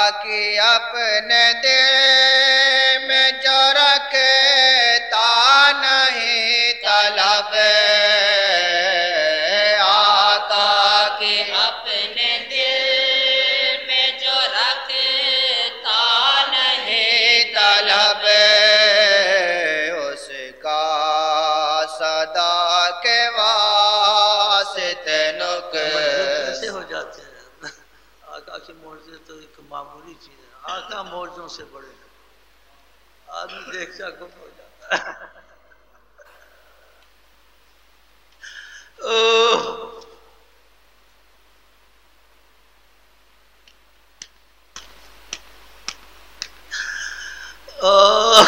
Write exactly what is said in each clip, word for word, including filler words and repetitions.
کہ اپنے دل میں جو رکھتا نہیں طلب آقا کی اپنے دل میں جو رکھتا نہیں طلب اس کا صدا کے واسطے ایسے ہو نقص جاتے ہیں آقا کے معجزے تو ایک معمولی چیز ہے، آقا معجزوں سے بڑے ہیں، آدمی دیکھتا گم ہو جاتا ہے۔ اوہ اوہ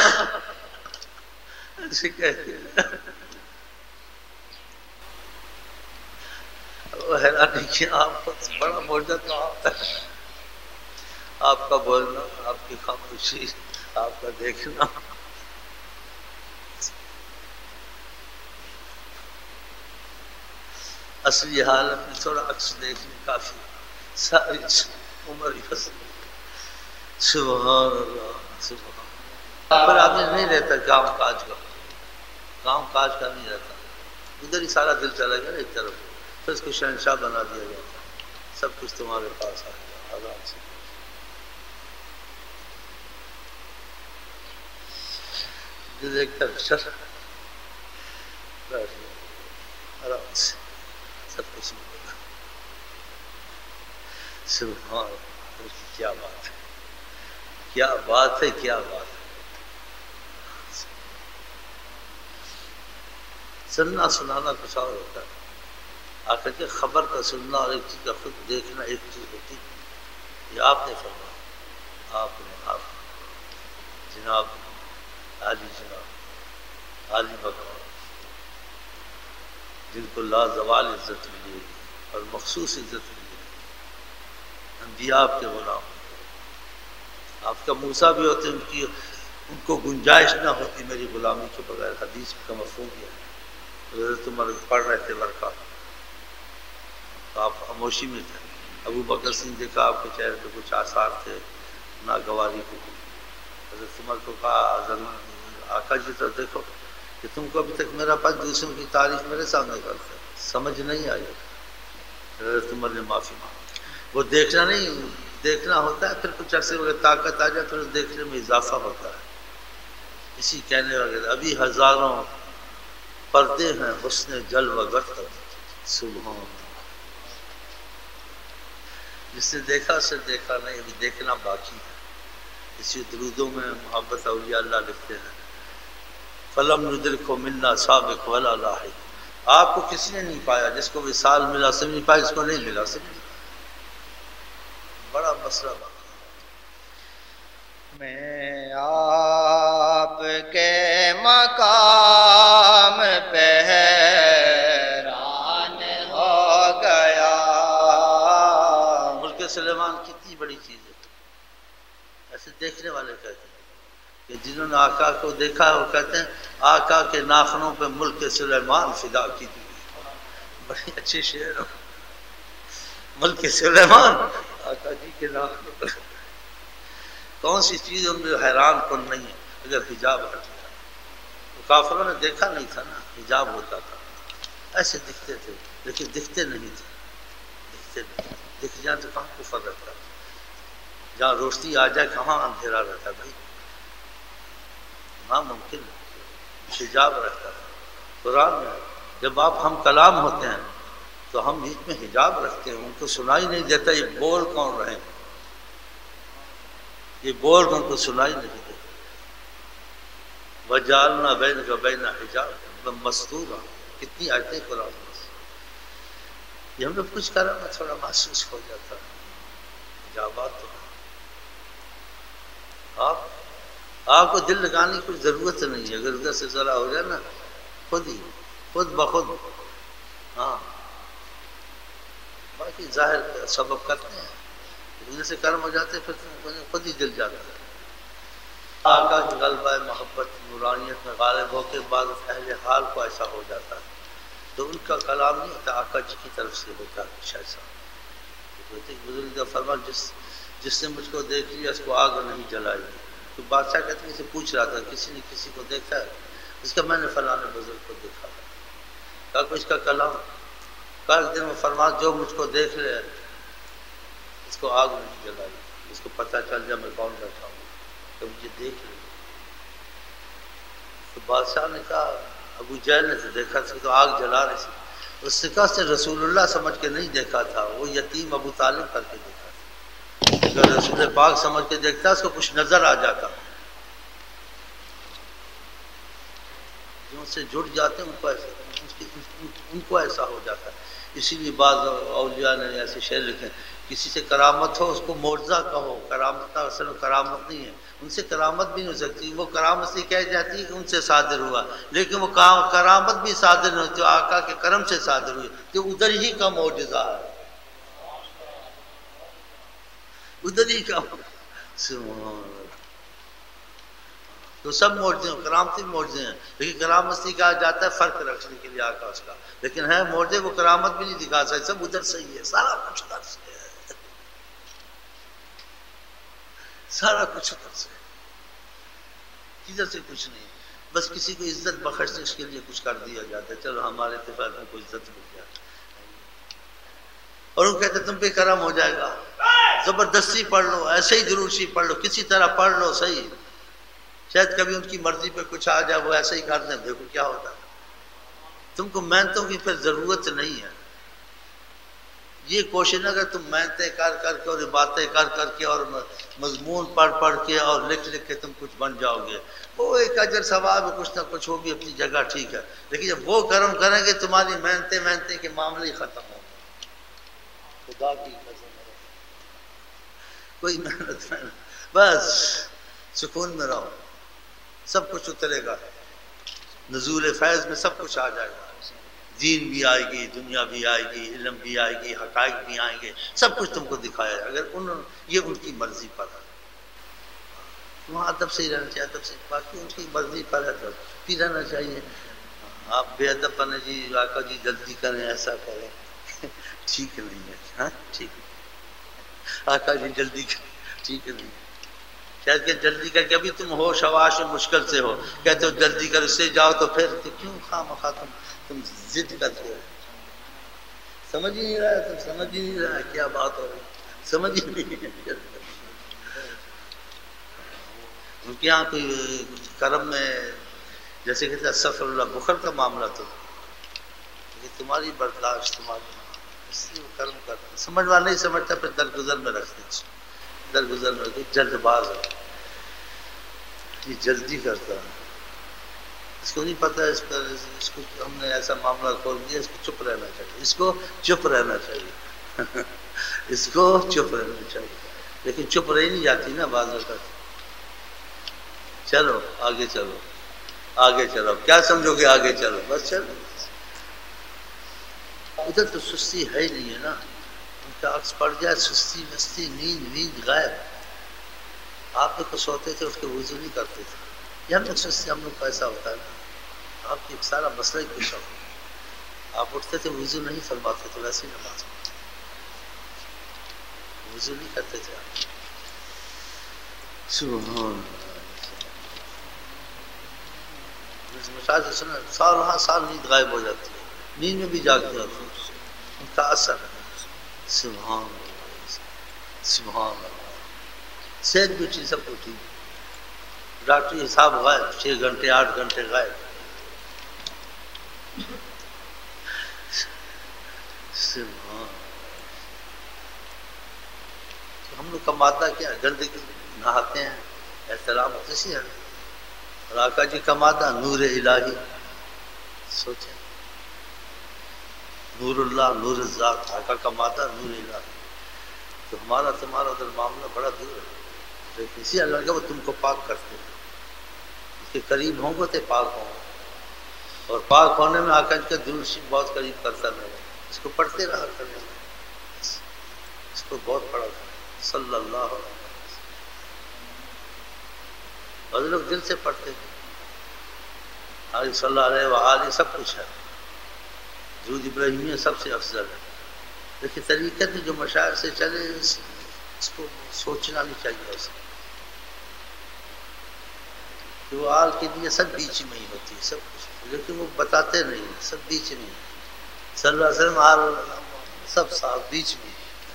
ایسے کہتے ہیں وہ حیرانی کہ آپ کو بڑا معجزہ تو آپ ہے، آپ کا بولنا، آپ کی خاموشی، آپ کا دیکھنا۔ اصلی حالت میں تھوڑا عکس دیکھنے کافی ساری عمر بس۔ سبحان اللہ سبحان اللہ۔ پر آدمی نہیں رہتا کام کاج کا، کام کاج کا نہیں رہتا، ادھر ہی سارا دل چلا گیا ایک طرف، پھر اس کو شہنشاہ بنا دیا جاتا، سب کچھ تمہارے پاس آ گیا آرام سے۔ دل ایک طرف چلا آرام سے سب کچھ مل گیا۔ سبحان اللہ، کیا بات ہے، کیا بات ہے، کیا بات ہے۔ سننا سنانا کچھ اور ہوتا ہے، آخر کے خبر کا سننا اور ایک چیز کا خود دیکھنا ایک چیز ہوتی ہے۔ یہ آپ نے فرمایا، آپ نے آپ جناب عالی جناب عالی مقام جن کو لازوال عزت ملی ہے اور مخصوص عزت ملی ہے، انبیاء آپ کے غلام، آپ کا موسیٰ بھی ہوتے، ان کی ان کو گنجائش نہ ہوتی میری غلامی کے بغیر، حدیث کا مفہوم یہ ہے۔ حضرت عمر پڑھ رہے تھے ورقہ، تو آپ خاموشی میں تھے، ابو بکر نے دیکھا آپ کے چہرے پہ کچھ آثار تھے ناگواری کے، حضرت عمر کو کہا آقا جی تو دیکھو کہ تم کو ابھی تک میرا پاس دوسروں کی تعریف میرے سامنے کرتے سمجھ نہیں آئی۔ حضرت عمر نے معافی مانگی، وہ دیکھنا نہیں، دیکھنا ہوتا ہے پھر کچھ عرصے وقت طاقت آ جائے پھر دیکھنے میں اضافہ ہوتا ہے، اسی کہنے وغیرہ ابھی ہزاروں پردے ہیں حسن جلوہ گر تک۔ سبحان اللہ، جس نے دیکھا اسے دیکھا نہیں، ابھی دیکھنا باقی ہے۔ اسی درودوں میں محبت اولیاء اللہ لکھتے ہیں فلم ندرکو منا سابق ولا لاحق، آپ کو کسی نے نہیں پایا، جس کو وصال ملا سب نہیں پایا، جس کو نہیں ملا سب نہیں پایا۔ بڑا مسئلہ باقی میں آپ کے مقام پہ حیران ہو گیا۔ ملک سلیمان کتنی بڑی چیز ہے، ایسے دیکھنے والے کہتے ہیں کہ جنہوں نے آقا کو دیکھا ہے وہ کہتے ہیں آقا کے ناخنوں پہ ملک سلیمان فدا کی دی، بڑی اچھی شعر ہے۔ ملک سلیمان آقا جی کے ناخنوں پہ کون سی چیز ان میں حیران کن نہیں ہے اگر حجاب ہٹ گیا۔ تو کافروں نے دیکھا نہیں تھا نا، حجاب ہوتا تھا، ایسے دکھتے تھے لیکن دکھتے نہیں تھے، دکھتے نہیں، دکھ جائیں تو کہاں کفر رہتا ہے، جہاں روشنی آ جائے کہاں اندھیرا رہتا ہے بھائی، ناممکن ہے، حجاب رہتا ہے۔ قرآن میں جب آپ ہم کلام ہوتے ہیں تو ہم بیچ میں حجاب رکھتے ہیں، ان کو سنائی نہیں دیتا یہ بول کون رہے ہیں، یہ بول ان کو سنائی نہیں دیتا۔ وَجَعَلْنَا بَيْنَكَ وَبَيْنَ حِجَابًا مَّسْتُورًا، کتنی آیتیں قرآن میں، یہ ہم نے کچھ کرا میں تھوڑا محسوس ہو جاتا ہے، حجابات تو آپ آپ کو دل لگانے کی کوئی ضرورت نہیں ہے، اگر ادھر سے ذرا ہو جائے نا خود ہی خود بخود، ہاں باقی ظاہر سبب کرتے ہیں، ادھر سے کرم ہو جاتے ہیں پھر خود ہی دل جاتا ہے۔ آقا کی غلبہ محبت نورانیت میں غالب ہو کے بعد اہل حال کو ایسا ہو جاتا ہے تو ان کا کلام نہیں ہوتا، آقا جی کی طرف سے ہوتا ہے کچھ ایسا۔ بزرگ فرمان جس جس نے مجھ کو دیکھ لیا اس کو آگ نہیں جلائی. تو بادشاہ کہتے ہیں اسے پوچھ رہا تھا کسی نے کسی کو دیکھا ہے؟ اس کا میں نے فلاں بزرگ کو دیکھا. کہا کہ اس کا کلام کہا ایک دن وہ فرما جو مجھ کو دیکھ لے اس کو آگ نہیں جلائی. اس کو پتہ چل جائے میں کون بیٹھا ہوں کہ مجھے دیکھ لے. تو بادشاہ نے کہا ابو جہل نے تو دیکھا تھا تو آگ جلا رہی تھی. اس نے کہا سے رسول اللہ سمجھ کے نہیں دیکھا تھا, وہ یتیم ابو طالب کر کے دیکھا تھا. اگر رسول پاک سمجھ کے دیکھتا اس کو کچھ نظر آ جاتا. جو سے جڑ جاتے ہیں ان کو ایسا ان کو ایسا ہو جاتا ہے. اسی لیے بعض اولیاء نے ایسے شعر لکھے کسی سے کرامت ہو اس کو معجزہ کہو. کرامت کا اصل کرامت نہیں ہے, ان سے کرامت بھی نہیں ہو سکتی. وہ کرامت سے کہہ جاتی ہے کہ ان سے صادر ہوا, لیکن وہ کرامت بھی صادر نہیں ہوتی, آقا کے کرم سے صادر ہوئی. تو ادھر ہی کا معجزہ ہے, ادھر ہی کا. تو سب معجزے ہیں, کرامتی معجزے ہیں, لیکن کرامت سے کہا جاتا ہے فرق رکھنے کے لیے آقا اس کا. لیکن ہے معجزے وہ کرامت بھی نہیں دکھا سکتے, سب ادھر سے ہی ہے. سارا کچھ ادھر سے ہے, سارا کچھ ادھر سے, ادھر سے کچھ نہیں. بس کسی کو عزت بخشنے اس کے لیے کچھ کر دیا جاتا ہے, چلو ہمارے اتفاق میں کوئی عزت مل جائے. اور وہ کہتے تم پہ کرم ہو جائے گا, زبردستی پڑھ لو, ایسے ہی درود شریف پڑھ لو, کسی طرح پڑھ لو صحیح. شاید کبھی ان کی مرضی پہ کچھ آ جائے, وہ ایسے ہی کر دیں, دیکھو کیا ہوتا ہے. تم کو محنتوں کی پھر ضرورت نہیں ہے. یہ کوشش اگر تم محنتیں کر کر کے اور باتیں کر کر کے اور مضمون پڑھ پڑھ کے اور لکھ لکھ کے تم کچھ بن جاؤ گے, وہ ایک اجر ثواب کچھ نہ کچھ ہوگی اپنی جگہ, ٹھیک ہے. لیکن جب وہ کرم کریں گے تمہاری محنتیں محنتیں کے معاملے ہی ختم ہوں گے. خدا کی قسم ہے, کوئی محنت نہیں, بس سکون میں رہو, سب کچھ اترے گا. نزول فیض میں سب کچھ آ جائے گا. دین بھی آئے گی, دنیا بھی آئے گی, علم بھی آئے گی, حقائق بھی آئیں گے, سب کچھ تم کو دکھایا ہے. اگر ان یہ ان کی مرضی پر ہے, وہاں ادب سے ہی رہنا چاہیے, ادب سے. باقی ان کی مرضی پر ہے تو ہی رہنا چاہیے. آپ بے ادب بنے جی آقا جی جلدی کریں, ایسا کریں, ٹھیک نہیں ہے. ہاں ٹھیک ہے, آقا جی جلدی کریں, ٹھیک نہیں. شاید کہ جلدی کر کے ابھی تم ہو شواش مشکل سے ہو, کہتے ہو جلدی کر اس سے جاؤ, تو پھر کیوں خواہ مخواہ تم تم ضد کرتے ہو. سمجھ ہی نہیں رہا ہے, تم سمجھ ہی نہیں رہا ہے کیا بات ہو رہی, سمجھ ہی نہیں ہے. ان کے یہاں کوئی کرم میں جیسے کہتے ہیں استغفر اللہ بخل کا معاملہ تو, لیکن تمہاری برداشت تمہاری اس لیے وہ کرم کرتا ہے. سمجھ والا نہیں سمجھتا پھر درگزر میں رکھتے ہیں, درگزر میں رکھتے. جلد باز ہے, یہ جلدی کرتا ہے, اس کو نہیں پتہ اس پر, اس کو ہم نے ایسا معاملہ کھول دیا, اس کو چپ رہنا چاہیے, اس کو چپ رہنا چاہیے, اس کو چپ رہنا چاہیے. لیکن چپ رہی نہیں جاتی نا بعض وقت. چلو آگے چلو, آگے چلو, کیا سمجھو گے آگے چلو, بس چلو. ادھر تو سستی ہے ہی نہیں ہے نا, ان کا عکس پڑ جائے سستی مستی نیند نیند غائب. آپ لوگ کو سوتے تھے, اس کے وضو نہیں کرتے تھے. یہ ہم لوگ سستی, ہم لوگ کو ایسا ہوتا ہے نا, آپ کی ایک سارا مسئلہ ہی پیش ہو. آپ اٹھتے تھے وضو نہیں فرماتے تھے, ویسے ہی نماز وضو نہیں کرتے تھے آپ. سبحان مشاہد سے سنا, سال ہاں سال نیند غائب ہو جاتی ہے, نیند میں بھی جاگتے ہوتے ہیں, ان کا اثر ہے. سبحان اللہ, سبحان اللہ. صحت بھی ٹھیک, سب کو ٹھیک. ڈاکٹری حساب غائب, چھ گھنٹے آٹھ گھنٹے غائب. سبحان. ہم لوگ کا مادہ کیا, گندگی, نہاتے ہیں, احترام کسی ہے. اور آقا جی کا مادہ نور الہی, سوچیں, نور اللہ, نور الذات. آقا کا مادہ نور الہی. تو ہمارا تمہارا ادھر معاملہ بڑا دور ہے, لیکن اسی اللہ کا وہ تم کو پاک کرتے ہیں. اس کے قریب ہوں گے تو پاک ہوں گے, اور پاک ہونے میں آقا جی کا درود شریف بہت قریب کرتا رہے. اس کو پڑھتے رہا کرنے میں, اس کو بہت پڑھا تھا صلی اللہ علیہ وسلم. اور لوگ دل سے پڑھتے تھے, آج صلی اللہ علیہ وآلہ سب کچھ ہے. درود ابراہیمیہ سب سے افضل ہے. لیکن طریقت جو مشاعر سے چلے, اس کو سوچنا نہیں چاہیے اسے کہ وہ آل کے لیے سب بیچ میں ہی ہوتی ہے سب کچھ، لیکن وہ بتاتے نہیں سب بیچ میں صلی اللہ علیہ وسلم آل سب صاحب بیچ میں.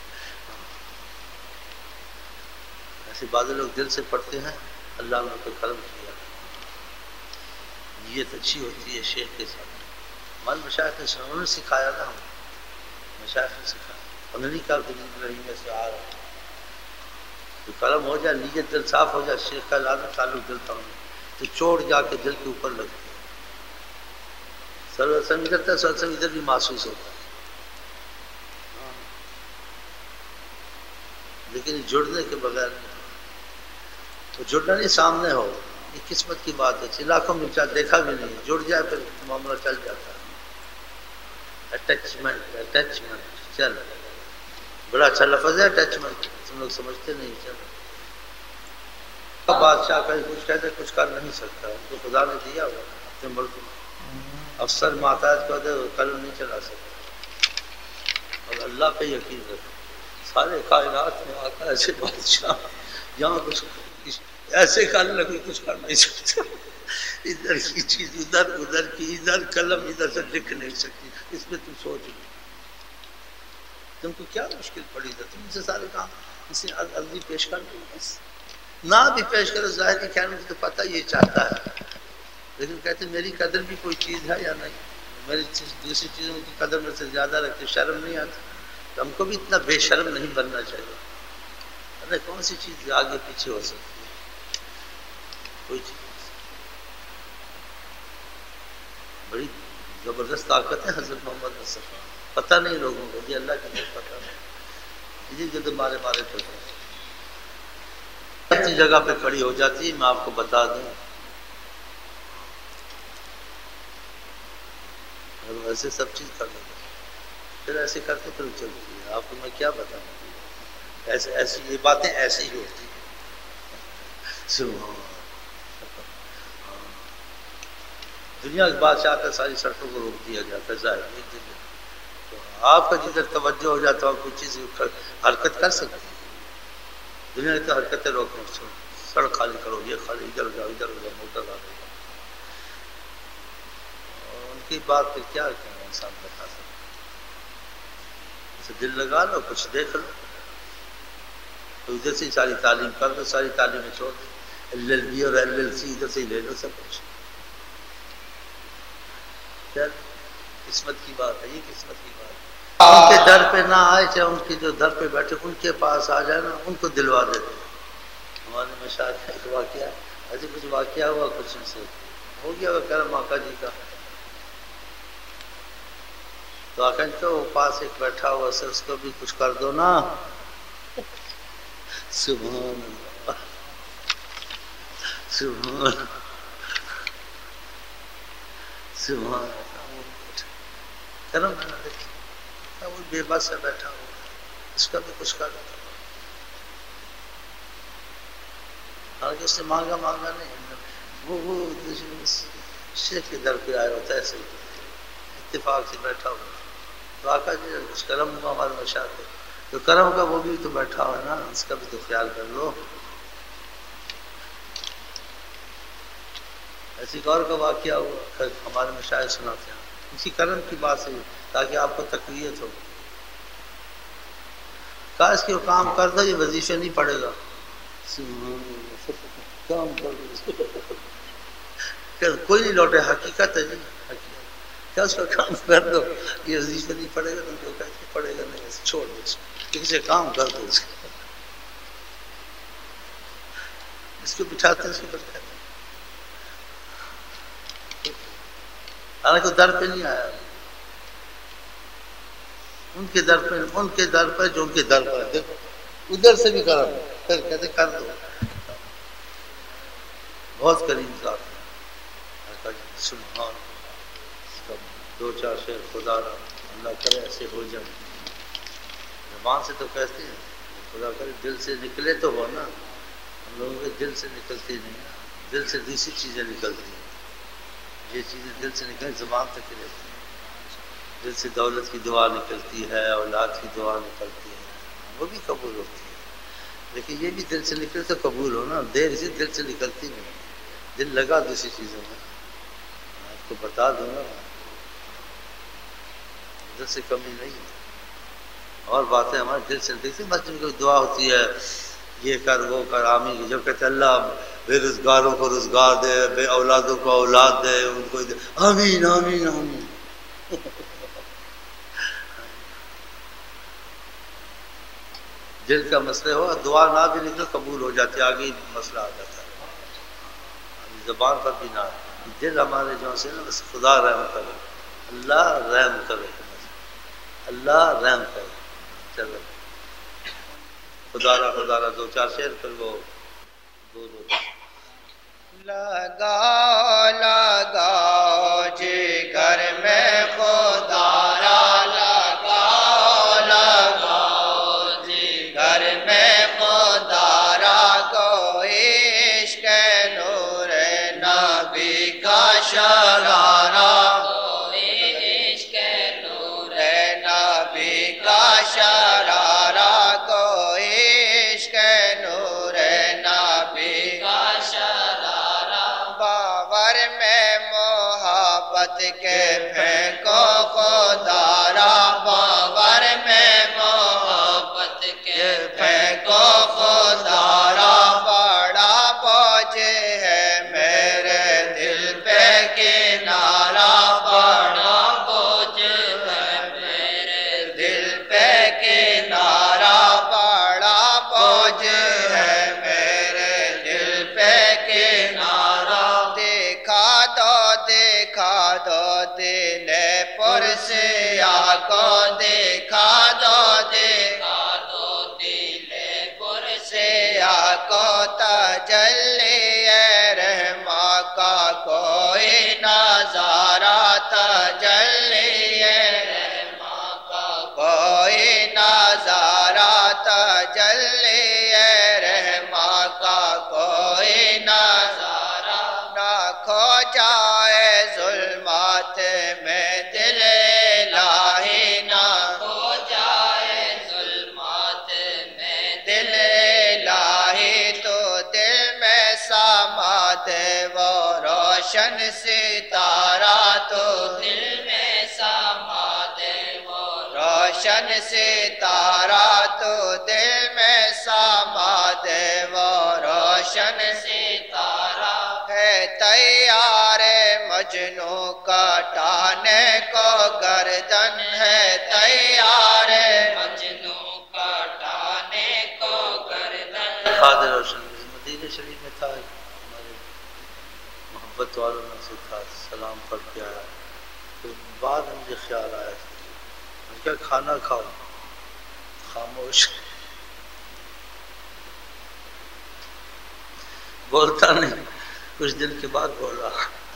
ایسے بعض لوگ دل سے پڑھتے ہیں، اللہ نے ان کو کرم کیا، نیت اچھی ہوتی ہے شیخ کے ساتھ. ہمارے مشائخ نے انہوں نے سکھایا نا، ہم مشائخ نے سکھایا، انہوں نے کہا کہ رہی میں سے آ رہا تو کرم ہو جائے، نیت دل صاف ہو جائے، شیخ کا لانا تعلق دل تھا تو چوٹ جا کے دل کے اوپر لگتی ہے. صلی اللہ علیہ وسلم ادھر تھا، صلی اللہ علیہ وسلم ادھر بھی محسوس ہوتا ہے، لیکن جڑنے کے بغیر نہیں. تو جڑنا نہیں سامنے ہو، یہ قسمت کی بات ہے. علاقوں میں چاہ دیکھا بھی نہیں، جڑ جائے پھر معاملہ چل جاتا ہے. اٹیچمنٹ اٹیچمنٹ چل بڑا اچھا لفظ ہے اٹیچمنٹ، تم لوگ سمجھتے نہیں. چل بادشاہ کا کچھ کہتے کچھ کر نہیں سکتا، ان کو خدا نے دیا ہوا اپنے ملک میں افسر محتاج کو دے قلم نہیں چلا سکتا. اور اللہ پہ یقین رکھو، سارے کائنات میں آتا ایسے بادشاہ جہاں کچھ ایسے کر لگے کچھ کر نہیں سکتا. ادھر کی چیز ادھر، ادھر کی ادھر، قلم ادھر سے لکھ نہیں سکتی. اس میں تم سوچ لو تم کو کیا مشکل پڑی تھا، تم سے سارے کام اسے عرضی پیش کر دو. بس نہ بھی پیش کرو، ظاہری خیر مجھے تو پتہ یہ چاہتا ہے، لیکن کہتے میری قدر بھی کوئی چیز ہے یا نہیں، میری چیز دوسری چیزوں کی قدر میں سے زیادہ رکھتے، شرم نہیں آتی. تو ہم کو بھی اتنا بے شرم نہیں بننا چاہیے. ارے کون سی چیز آگے پیچھے ہو سکتی ہے، کوئی چیز. بڑی زبردست طاقت ہے حضرت محمد مصطفیٰ، پتہ نہیں لوگوں کو، یہ اللہ کی نہیں پتہ نہیں. جی جب مارے مارے تو اپنی جگہ پہ کھڑی ہو جاتی ہے. میں آپ کو بتا دوں اور ایسے سب چیز کر لیتے پھر ایسے کرتے پھر چلتی ہے. آپ کو میں کیا بتاؤں، ایسے ایسی یہ باتیں ایسی ہی ہوتی ہیں. دنیا کے بادشاہ کا ساری سڑکوں کو روک دیا جاتا ہے ظاہر ایک دن. تو آپ کا جدھر توجہ ہو جاتا ہے کوئی چیز حرکت کر سکتی ہے. دنیا کی تو حرکتیں روکو، سڑک خالی کرو، یہ خالی، ادھر جاؤ ادھر ہو جاؤ، موٹر آ گئی. ان کی بات پہ کیا کہنا انسان بتا سکتا. دل لگا لو، کچھ دیکھ لو، تو ادھر سے ساری تعلیم کر دو، ساری تعلیمیں چھوڑ دو، ایل ایل بی اور ایل ایل سی ادھر سے ہی لے لو سب کچھ. قسمت کی بات ہے، یہ قسمت کی بات ہے. ان کے در پہ نہ آئے، چاہے ان کے جو در پہ بیٹھے ان کے پاس آ جائے نا، ان کو دلوا دیتے. ہمارے میں شاید ایک واقعہ ایسے کچھ واقعہ ہوا، کچھ ان سے ہو گیا وہ کرم آقا جی کا. تو آخر تو پاس ایک بیٹھا ہوا سے اس کو بھی کچھ کر دو نا. سبحان اللہ سبحان سبحان کرم وہ بے بس ہے بیٹھا ہوا، اس کا بھی کچھ کر دو. حالانکہ اس نے مانگا مانگا نہیں، وہ وہ شیخ کے در پہ آیا ہوتا ہے، ایسے اتفاق سے بیٹھا ہوا. تو آقا جی کچھ کرم ہوا ہمارے مشاہد ہے، تو کرم کا وہ بھی تو بیٹھا ہوا ہے نا، اس کا بھی تو خیال کر لو. ایسی غور کا واقعہ ہوا، ہمارے مشاہد سناتے ہیں اسی کرم کی بات سے، تاکہ آپ کو تقویت ہو. کہا اس کے کام کر دو، یہ وظیفے نہیں پڑے گا. کام کر دو، کوئی نہیں لوٹے، حقیقت ہے جی، کیا اس کا کام کر دو، یہ وظیفہ نہیں پڑے گا. تو کہتے پڑے گا نہیں، چھوڑ دو اس کو، کسی کام کر دو اس کو. اس کو بٹھاتے ہیں، اس کو بٹھاتے ہیں. حالانکہ در پہ نہیں آیا، ان کے در پہ ان کے در پہ جو ان کے در پر ہے، ادھر سے بھی کرم پھر کہتے کر دو. بہت کریم ذات ہے. سبحان دو چار شعر خدا را اللہ کرے ایسے ہو جائے. زبان سے تو کہتے ہیں، خدا کرے دل سے نکلے تو ہو نا. ہم لوگوں کے دل سے نکلتی نہیں، دل سے دوسری چیزیں نکلتی ہیں. یہ چیزیں دل سے نکل زبان تک ہی رہتی ہیں. دل سے دولت کی دعا نکلتی ہے، اولاد کی دعا نکلتی ہے، وہ بھی قبول ہوتی ہے. لیکن یہ بھی دل سے نکلے تو قبول ہو نا، دیر سے دل سے نکلتی نہیں، دل لگا دوسری چیزوں میں، آپ کو بتا دوں نا، دل سے کمی نہیں ہے، اور باتیں ہمارے دل سے دیکھتے، مسجد میں دعا ہوتی ہے یہ کر وہ کر آمین، جب کہتے اللہ بے روزگاروں کو روزگار دے، بے اولادوں کو اولاد دے، ان کو دے، آمین آمین آمین دل کا مسئلہ ہو، دعا نہ بھی نکلے قبول ہو جاتی، آگے مسئلہ آ جاتا ہے، زبان پر بھی نہ، دل ہمارے جو سے نا بس خدا رحم کرے، اللہ رحم کرے، اللہ رحم کرے، چلو خدا را خدا را دو چار شعر کر وہ دو دو لگا لگا جگر میں خدا را لگا لگا جگر میں خدا را کوئی عشق نور نبی کا شرارہ، کوئی عشق نور نبی کا شرارہ، کوئی عشق نور نبی کا باور میں محبت کے پھینکو خدا را، باور میں محبت کے پھینکو خدا را، بڑا بوجھ ہے میرے دل پہ کنارہ، بڑا بوجھ ہے میرے دل پہ کنارہ، بڑا بوجھ ہے میرے دل پہ کنارہ، دیکھا دو دیکھا دو دل پرسیا کو، دیکھا دو دیکھا دو دل پرسیا کو، تجلی رحماں کا کوئی نظارہ، تجلی رحماں کا کوئی نظارہ، تجلی رحماں کا کوئی نظارہ، نہ کھو جائے ظلمات میں دل الہی، نہ کھو جائے ظلمات میں دل الہی، تو دل میں سما دے وہ روشن ستارہ، تو دل میں سما دے وہ روشن ستارہ، تو دل میں سما دے وہ روشن ستارہ، ہے تیار مجنوں کٹانے کو گردن، ہے تیار مجنوں کٹانے کو گردن۔ قادر روشن مدینہ شریف میں تھا، ہمارے محبت والوں میں سے تھا، سلام پڑھ کے آیا، پھر بعد مجھے خیال آیا میں کیا کھانا کھاؤ، خاموش بولتا نہیں، کچھ دن کے بعد بولا،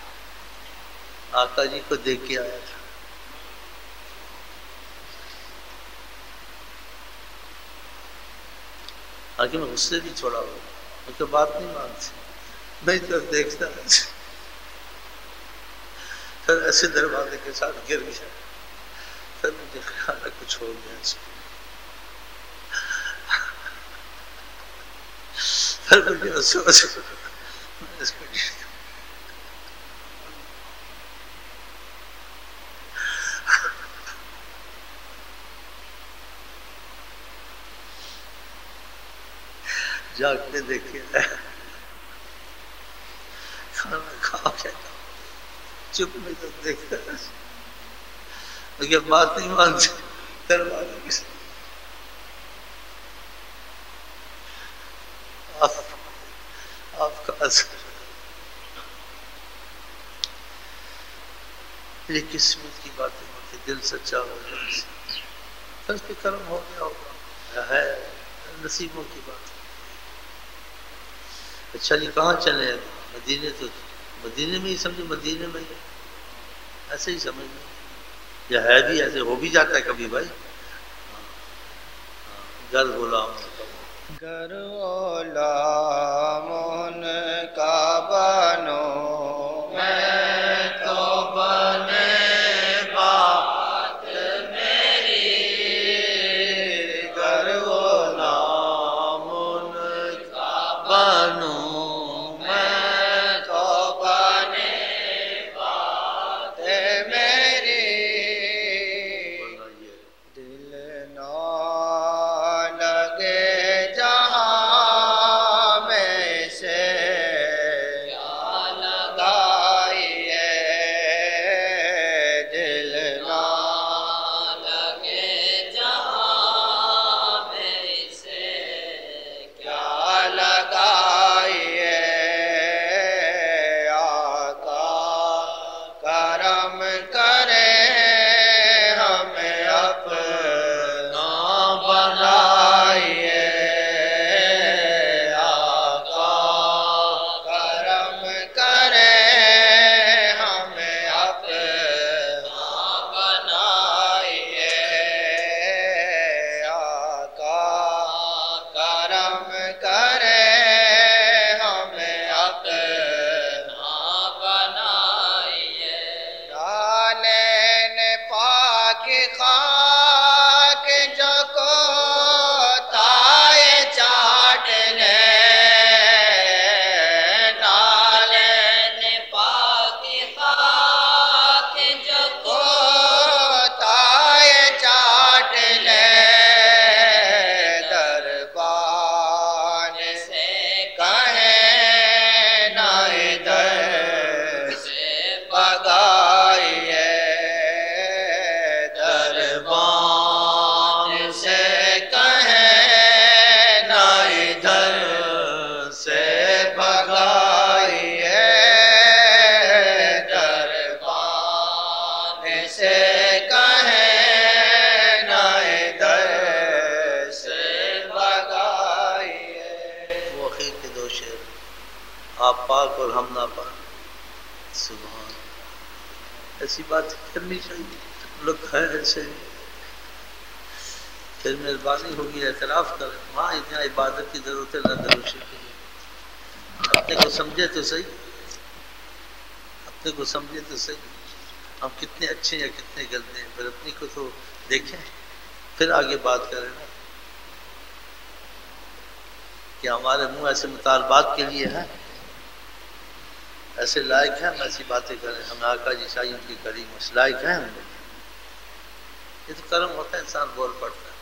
آقا جی کو دیکھ کے آیا تھا، آگے میں غصے بھی چھوڑا ہوا، ان کی بات نہیں مانتی، میں تو دیکھتا پھر ایسے دروازے کے ساتھ گر گیا، پھر مجھے خیال کچھ ہو گیا اس کو، پھر مجھے سوچ اس کو جاگتے دیکھے کھانا کھا کے چپ میں تو دیکھتا لیکن بات نہیں مانتے دروازے کے ساتھ، آپ کا اثر یہ قسمت کی باتیں ہوتی، دل سچا ہو جائے پھر اس پہ کرم ہو گیا ہوگا، ہے نصیبوں کی بات۔ اچھا جی کہاں چلے؟ مدینے، تو مدینے میں ہی سمجھے، مدینے میں ہی ایسے ہی سمجھ لیں، یا ہے بھی ایسے، ہو بھی جاتا ہے کبھی بھائی، گر غلام گر غلام ان کا بنو میں تو بنے بات میری، گر غلام ان فقیر کے دو شعر، آپ پاک اور ہم ناپاک. سبحان، ایسی بات کرنی چاہیے. لوگ ہیں ایسے، پھر مہربانی ہوگی اعتراف کریں. ہاں اتنا عبادت کی ضرورت ہے، نہ دروشی کی. اپنے کو سمجھے تو صحیح، اپنے کو سمجھے تو صحیح، ہم کتنے اچھے ہیں کتنے گندے ہیں. پھر اپنی کو تو دیکھیں، پھر آگے بات کریں نا. کہ ہمارے منہ ایسے مطالبات کے لیے ہیں، ایسے لائق ہیں ہم ایسی باتیں کریں. ہم آقا جی شاہین کی کریم اس لائق ہیں ہم. یہ تو کرم ہوتا ہے، انسان بول پڑتا ہے.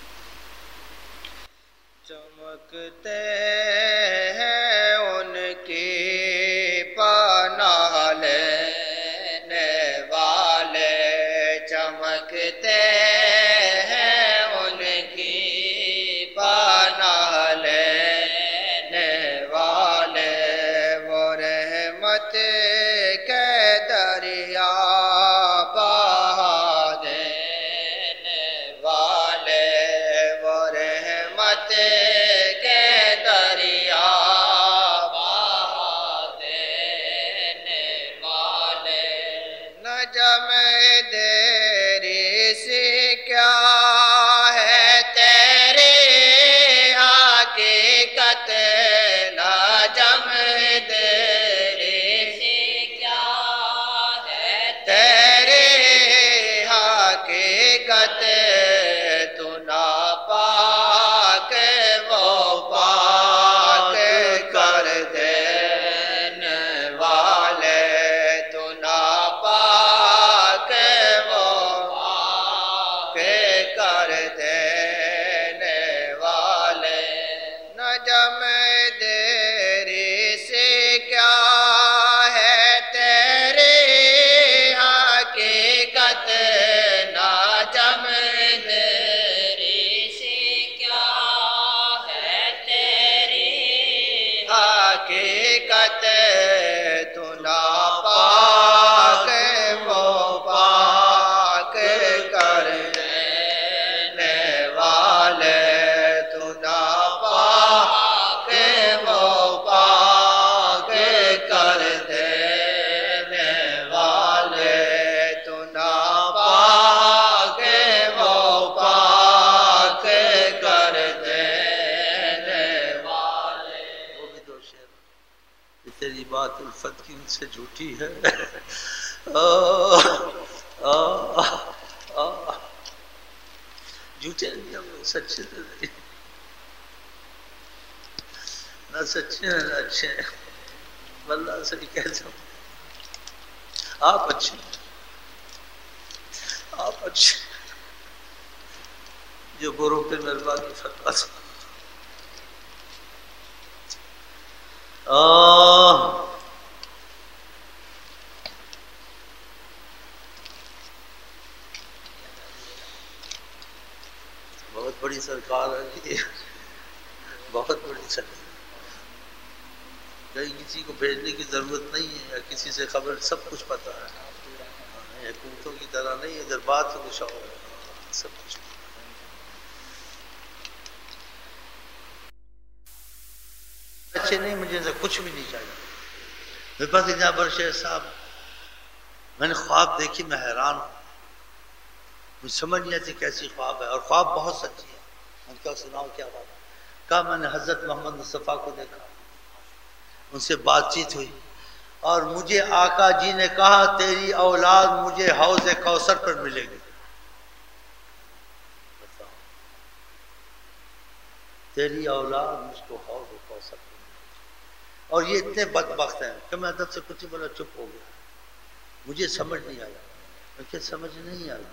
چمکتے ہیں ان کی پناہ لینے والے، چمکتے ہیں ان کی پناہ لینے والے. وہ رحمت کے دریا بہا دینے والے، وہ رحمت کے دریا بہا دینے والے. نجم دیری سی کیا ہے تیری حقیقت، نجم دیری سی کیا ہے تیری حقیقت. تو ناپاک وہ پاک کر دینے والے، تو ناپاک وہ پاک کر دینے والے. نجم دیری سے کیا ہے تیری حقیقت، نجم دیری سے کیا ہے تیری حقیقت. تو ناپاک وہ پاک کر دینے والے، تو ناپاک وہ پاک کر دینے والے، تو ناپاک وہ پاک کر دینے والے. وہ بھی دو شعر. کہ تیری بات الفت کی ان سے جھوٹی ہے، آہ آہ آہ. جھوٹے نہیں ہیں وہ، سچے تو نہیں. نہ سچے ہیں نہ اچھے ہیں. واللہ سے بھی کہتا ہوں آپ اچھے ہیں، آپ اچھے ہیں. جو بروں پہ مہربانی فرما سکتے. آہ بہت بڑی سرکار ہے جی، بہت بڑی سرکار. کہیں کسی کو بھیجنے کی ضرورت نہیں ہے، یا کسی سے خبر، سب کچھ پتہ ہے. حکومتوں کی طرح نہیں، ادھر بات تو کچھ اور سب کچھ. اچھے نہیں، مجھے سے کچھ بھی نہیں چاہیے. میرے پاس اتنا بڑا شیخ صاحب، میں نے خواب دیکھی، میں حیران ہوں. مجھے سمجھ نہیں آتی کیسی خواب ہے، اور خواب بہت سچی ہے. میں نے کہا سناؤ کیا بات ہے. کہا میں نے حضرت محمد مصطفیٰ کو دیکھا، ان سے بات چیت ہوئی، اور مجھے آقا جی نے کہا تیری اولاد مجھے حوض کوثر پر ملے گی. بتاؤ، تیری اولاد مجھ کو حوض کوثر پر ملے گی. اور یہ اتنے بدبخت ہیں کہ میں ادب سے کچھ بولا چپ ہو گیا. مجھے سمجھ نہیں آیا. میں کہ سمجھ نہیں آیا،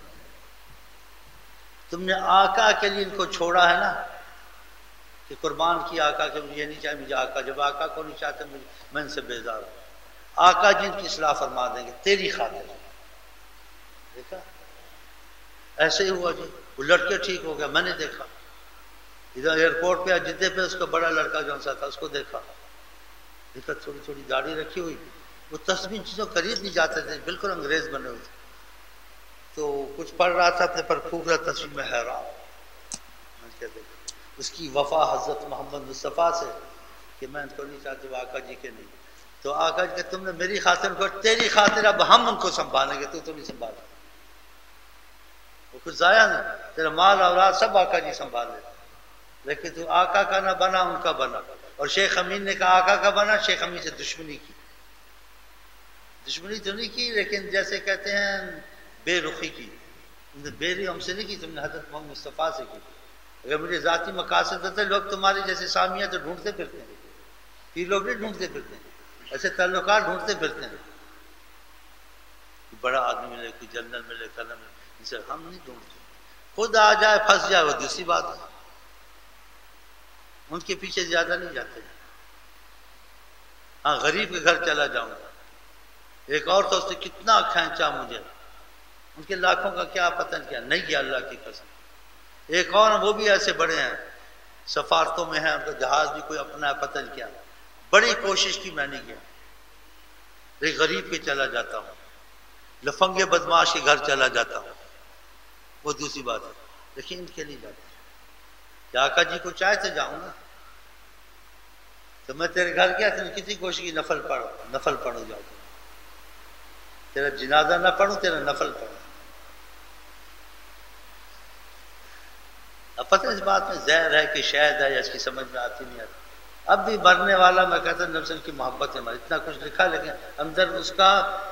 تم نے آقا کے لیے ان کو چھوڑا ہے نا، کہ قربان کی آقا کے. مجھے نہیں چاہیے، مجھے آقا، جب آقا کو نہیں چاہتے میں ان سے بیزار ہوں. آقا جن کی اصلاح فرما دیں گے تیری خاطر. دیکھا ایسے ہی ہوا جی. وہ لڑکے ٹھیک ہو گیا. میں نے دیکھا ادھر ایئرپورٹ پہ جدے پہ اس کا بڑا لڑکا جو سا تھا، اس کو دیکھا دیکھا تھوڑی تھوڑی داڑھی رکھی ہوئی. وہ تسبیح چیزوں قریب نہیں جاتے تھے، بالکل انگریز بنے ہوئے تھے. تو کچھ پڑھ رہا تھا اپنے پر پھونک رہا تسبیح میں حیران. اس کی وفا حضرت محمد مصطفیٰ سے کہ میں ان کو نہیں چاہتی، وہ آقا جی کے نہیں. تو آقا جی کہ تم نے میری خاطر کو، تیری خاطر اب ہم ان کو سنبھالیں گے، تو تو نہیں سنبھالیں. وہ کچھ ضائع نہیں، تیرا مال اولاد سب آقا جی سنبھال لے، لیکن تو آقا کا نہ بنا، ان کا بنا. اور شیخ امین نے کہا آقا کا بنا، شیخ امین سے دشمنی کی. دشمنی تو نہیں کی، لیکن جیسے کہتے ہیں بے رخی کی. بے رخی ہم سے نہیں کی، تم نے حضرت محمد مصطفیٰ سے کی. اگر مجھے ذاتی مقاصد ہوتے، لوگ تمہارے جیسے سامیہ تو ڈھونڈتے پھرتے ہیں، یہ لوگ نہیں ڈھونڈتے پھرتے ہیں، ایسے تعلقات ڈھونڈتے پھرتے ہیں. بڑا آدمی ملے، کوئی جنرل ملے، کرنل ملے، ان سے ہم نہیں ڈھونڈتے. خود آ جائے پھنس جائے وہ دوسری بات ہے، ان کے پیچھے زیادہ نہیں جاتے. ہاں غریب کے گھر چلا جاؤں گا. ایک اور تو اس نے کتنا کھینچا مجھے، ان کے لاکھوں کا کیا پتہ کیا نہیں کیا، اللہ کی قسم. ایک اور وہ بھی ایسے بڑے ہیں، سفارتوں میں ہیں، ان کا جہاز بھی کوئی اپنا پتہ نہیں کیا. بڑی کوشش کی، میں نہیں کیا. ایک غریب کے چلا جاتا ہوں، لفنگے بدماش کے گھر چلا جاتا ہوں، وہ دوسری بات ہے، لیکن ان کے نہیں جاتا. کہ آقا جی کو چاہے تو جاؤں نا. تو میں تیرے گھر گیا، تم کسی کوشش کی نفل پڑھو، نفل پڑھو جاؤ. تیرا جنازہ نہ پڑھوں، تیرا نفل پڑھو. اب پتہ اس بات میں زہر ہے کہ شہد ہے، یا اس کی سمجھ میں آتی نہیں آتی. اب بھی مرنے والا میں کہتا ہوں نفس کی محبت ہے، اتنا کچھ لکھا، لیکن اندر اس کا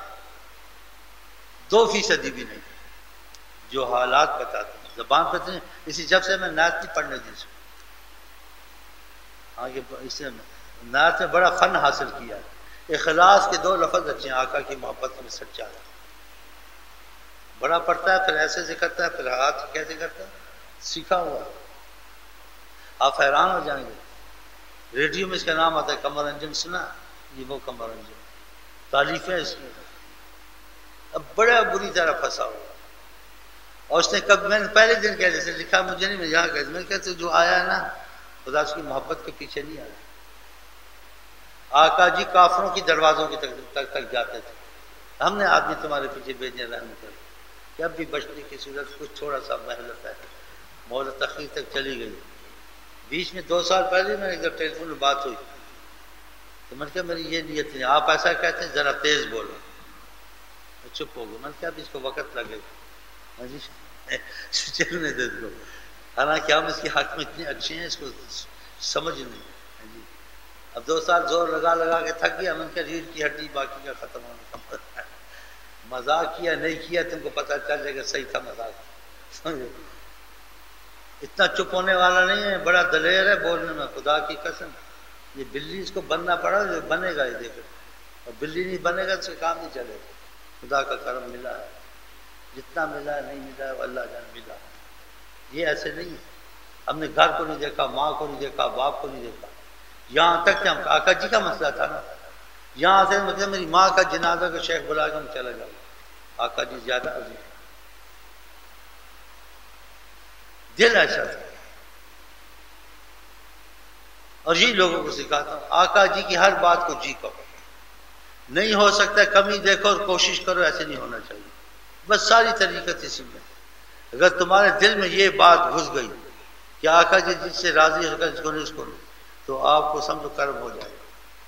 دو فیصدی بھی نہیں. جو حالات بتاتے ہیں زبان پہ نہیں. اسی جب سے میں نعت نہیں پڑھنے دی. ہاں یہ اس نے نعت میں بڑا فن حاصل کیا ہے. اخلاص کے دو لفظ اچھے ہیں، آقا کی محبت میں سچا ہے. بڑا پڑھتا ہے، پھر ایسے سے کرتا ہے، پھر ہاتھ کیسے کرتا ہے، سیکھا ہوا. آپ حیران ہو جائیں گے. ریڈیو میں اس کا نام آتا ہے قمر انجم، سنا؟ یہ وہ قمر انجم تالیفیں اس میں. اب بڑا بری طرح پھنسا ہوا. اور اس نے کب، میں نے پہلے دن کہہ جیسے لکھا مجھے نہیں، میں یہاں کہ میں کہتے جو آیا ہے نا خدا اس کی محبت کے پیچھے نہیں آیا. آقا جی کافروں کی دروازوں کی تک تک, تک جاتے تھے. ہم نے آدمی تمہارے پیچھے بھیجنے رحم کر کہ اب بھی بچنے کی صورت کچھ تھوڑا سا محلت ہے. مہلت تخیر تک چلی گئی. بیچ میں دو سال پہلے میں ایک ٹیلی فون میں بات ہوئی تو میں نے کہا میری یہ نیت نہیں، آپ ایسا کہتے ہیں ذرا تیز بولو. چپ ہو گئے. میں نے کہا اب اس کو وقت لگے گا جی چلنے دے دو. حالانکہ ہم اس کے حق میں اتنے اچھے ہیں، اس کو سمجھ نہیں. اب دو سال زور لگا لگا کے تھک گیا. میں نے کہا ریڑھ کی ہڈی باقی کا ختم ہونے کا پتہ ہے. مذاق کیا نہیں کیا تم کو پتہ چل جائے گا صحیح تھا مذاق. سمجھے اتنا چپ ہونے والا نہیں ہے، بڑا دلیر ہے بولنے میں. خدا کی قسم یہ بلی اس کو بننا پڑا، جو بنے گا یہ دیکھو. اور بلی نہیں بنے گا تو کام نہیں چلے گا. خدا کا کرم ملا ہے، جتنا ملا ہے نہیں ملا ہے اللہ جان ملا. یہ ایسے نہیں ہے. ہم نے گھر کو نہیں دیکھا، ماں کو نہیں دیکھا، باپ کو نہیں دیکھا. یہاں تک کہ ہم آقا جی کا مسئلہ تھا نا، یہاں سے مطلب میری ماں کا جنازہ کو شیخ بلا کے ہم چلا جاؤ. آقا جی زیادہ عظیم دل ایسا تھا. اور یہ لوگوں کو سکھاتا ہوں آقا جی کی ہر بات کو جی کرو. نہیں ہو سکتا کمی دیکھو اور کوشش کرو، ایسے نہیں ہونا چاہیے. بس ساری طریقت اسی میں. اگر تمہارے دل میں یہ بات گھس گئی کہ آقا جی جس سے راضی ہو کر اس کو نہیں اس کو نہیں، تو آپ کو سمجھو کرم ہو جائے گا.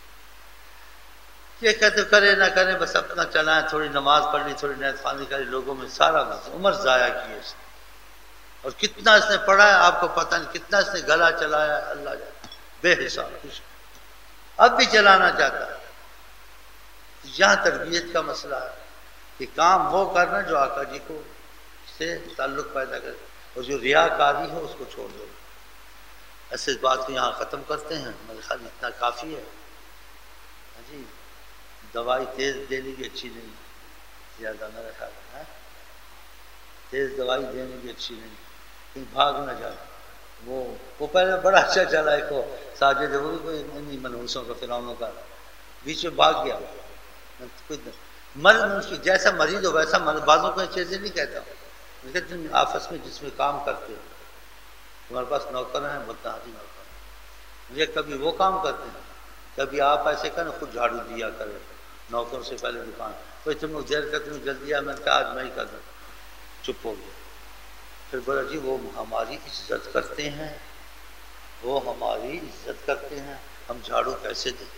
یہ کہتے کرے نہ کرے بس اپنا چلائیں، تھوڑی نماز پڑھ لی، تھوڑی نیت خوانی کری، لوگوں میں سارا عمر ضائع کی ہے اس نے. اور کتنا اس نے پڑھا ہے آپ کو پتہ نہیں، کتنا اس نے گلا چلایا ہے اللہ جانے بے حساب. کچھ اب بھی چلانا چاہتا ہے. یہاں تربیت کا مسئلہ ہے کہ کام وہ کرنا جو آقا جی کو سے تعلق پیدا کرے، اور جو ریاکاری ہو اس کو چھوڑ دو. ایسے بات کو یہاں ختم کرتے ہیں. میرے خیال اتنا کافی ہے. جی دوائی تیز دینے کی اچھی نہیں، زیادہ میرا خیال ہے تیز دوائی دینے کی اچھی نہیں. کہیں بھاگ نہ جائے. وہ وہ پہلے بڑا اچھا چلا ہے کو ساجد، وہ بھی کوئی نہیں منحوسوں کا فرعونوں کا، بیچ میں بھاگ گیا. مرض جیسا مریض ہو ویسا مرض. بعضوں کو چیزیں نہیں کہتا ہوں، لیکن آپس میں جس میں کام کرتے ہو، تمہارے پاس نوکر ہیں بولتا حاجی نوکر، مجھے کبھی وہ کام کرتے ہیں، کبھی آپ ایسے کریں خود جھاڑو دیا کرے نوکر سے پہلے دکان. کوئی تم لوگ دیر کرتے ہو جلدی آ، میں نے کہا آج میں ہی کر دوں. چپ ہو گیا. پھر بولا جی وہ ہماری عزت کرتے ہیں، وہ ہماری عزت کرتے ہیں، ہم ہم جھاڑو کیسے دیں؟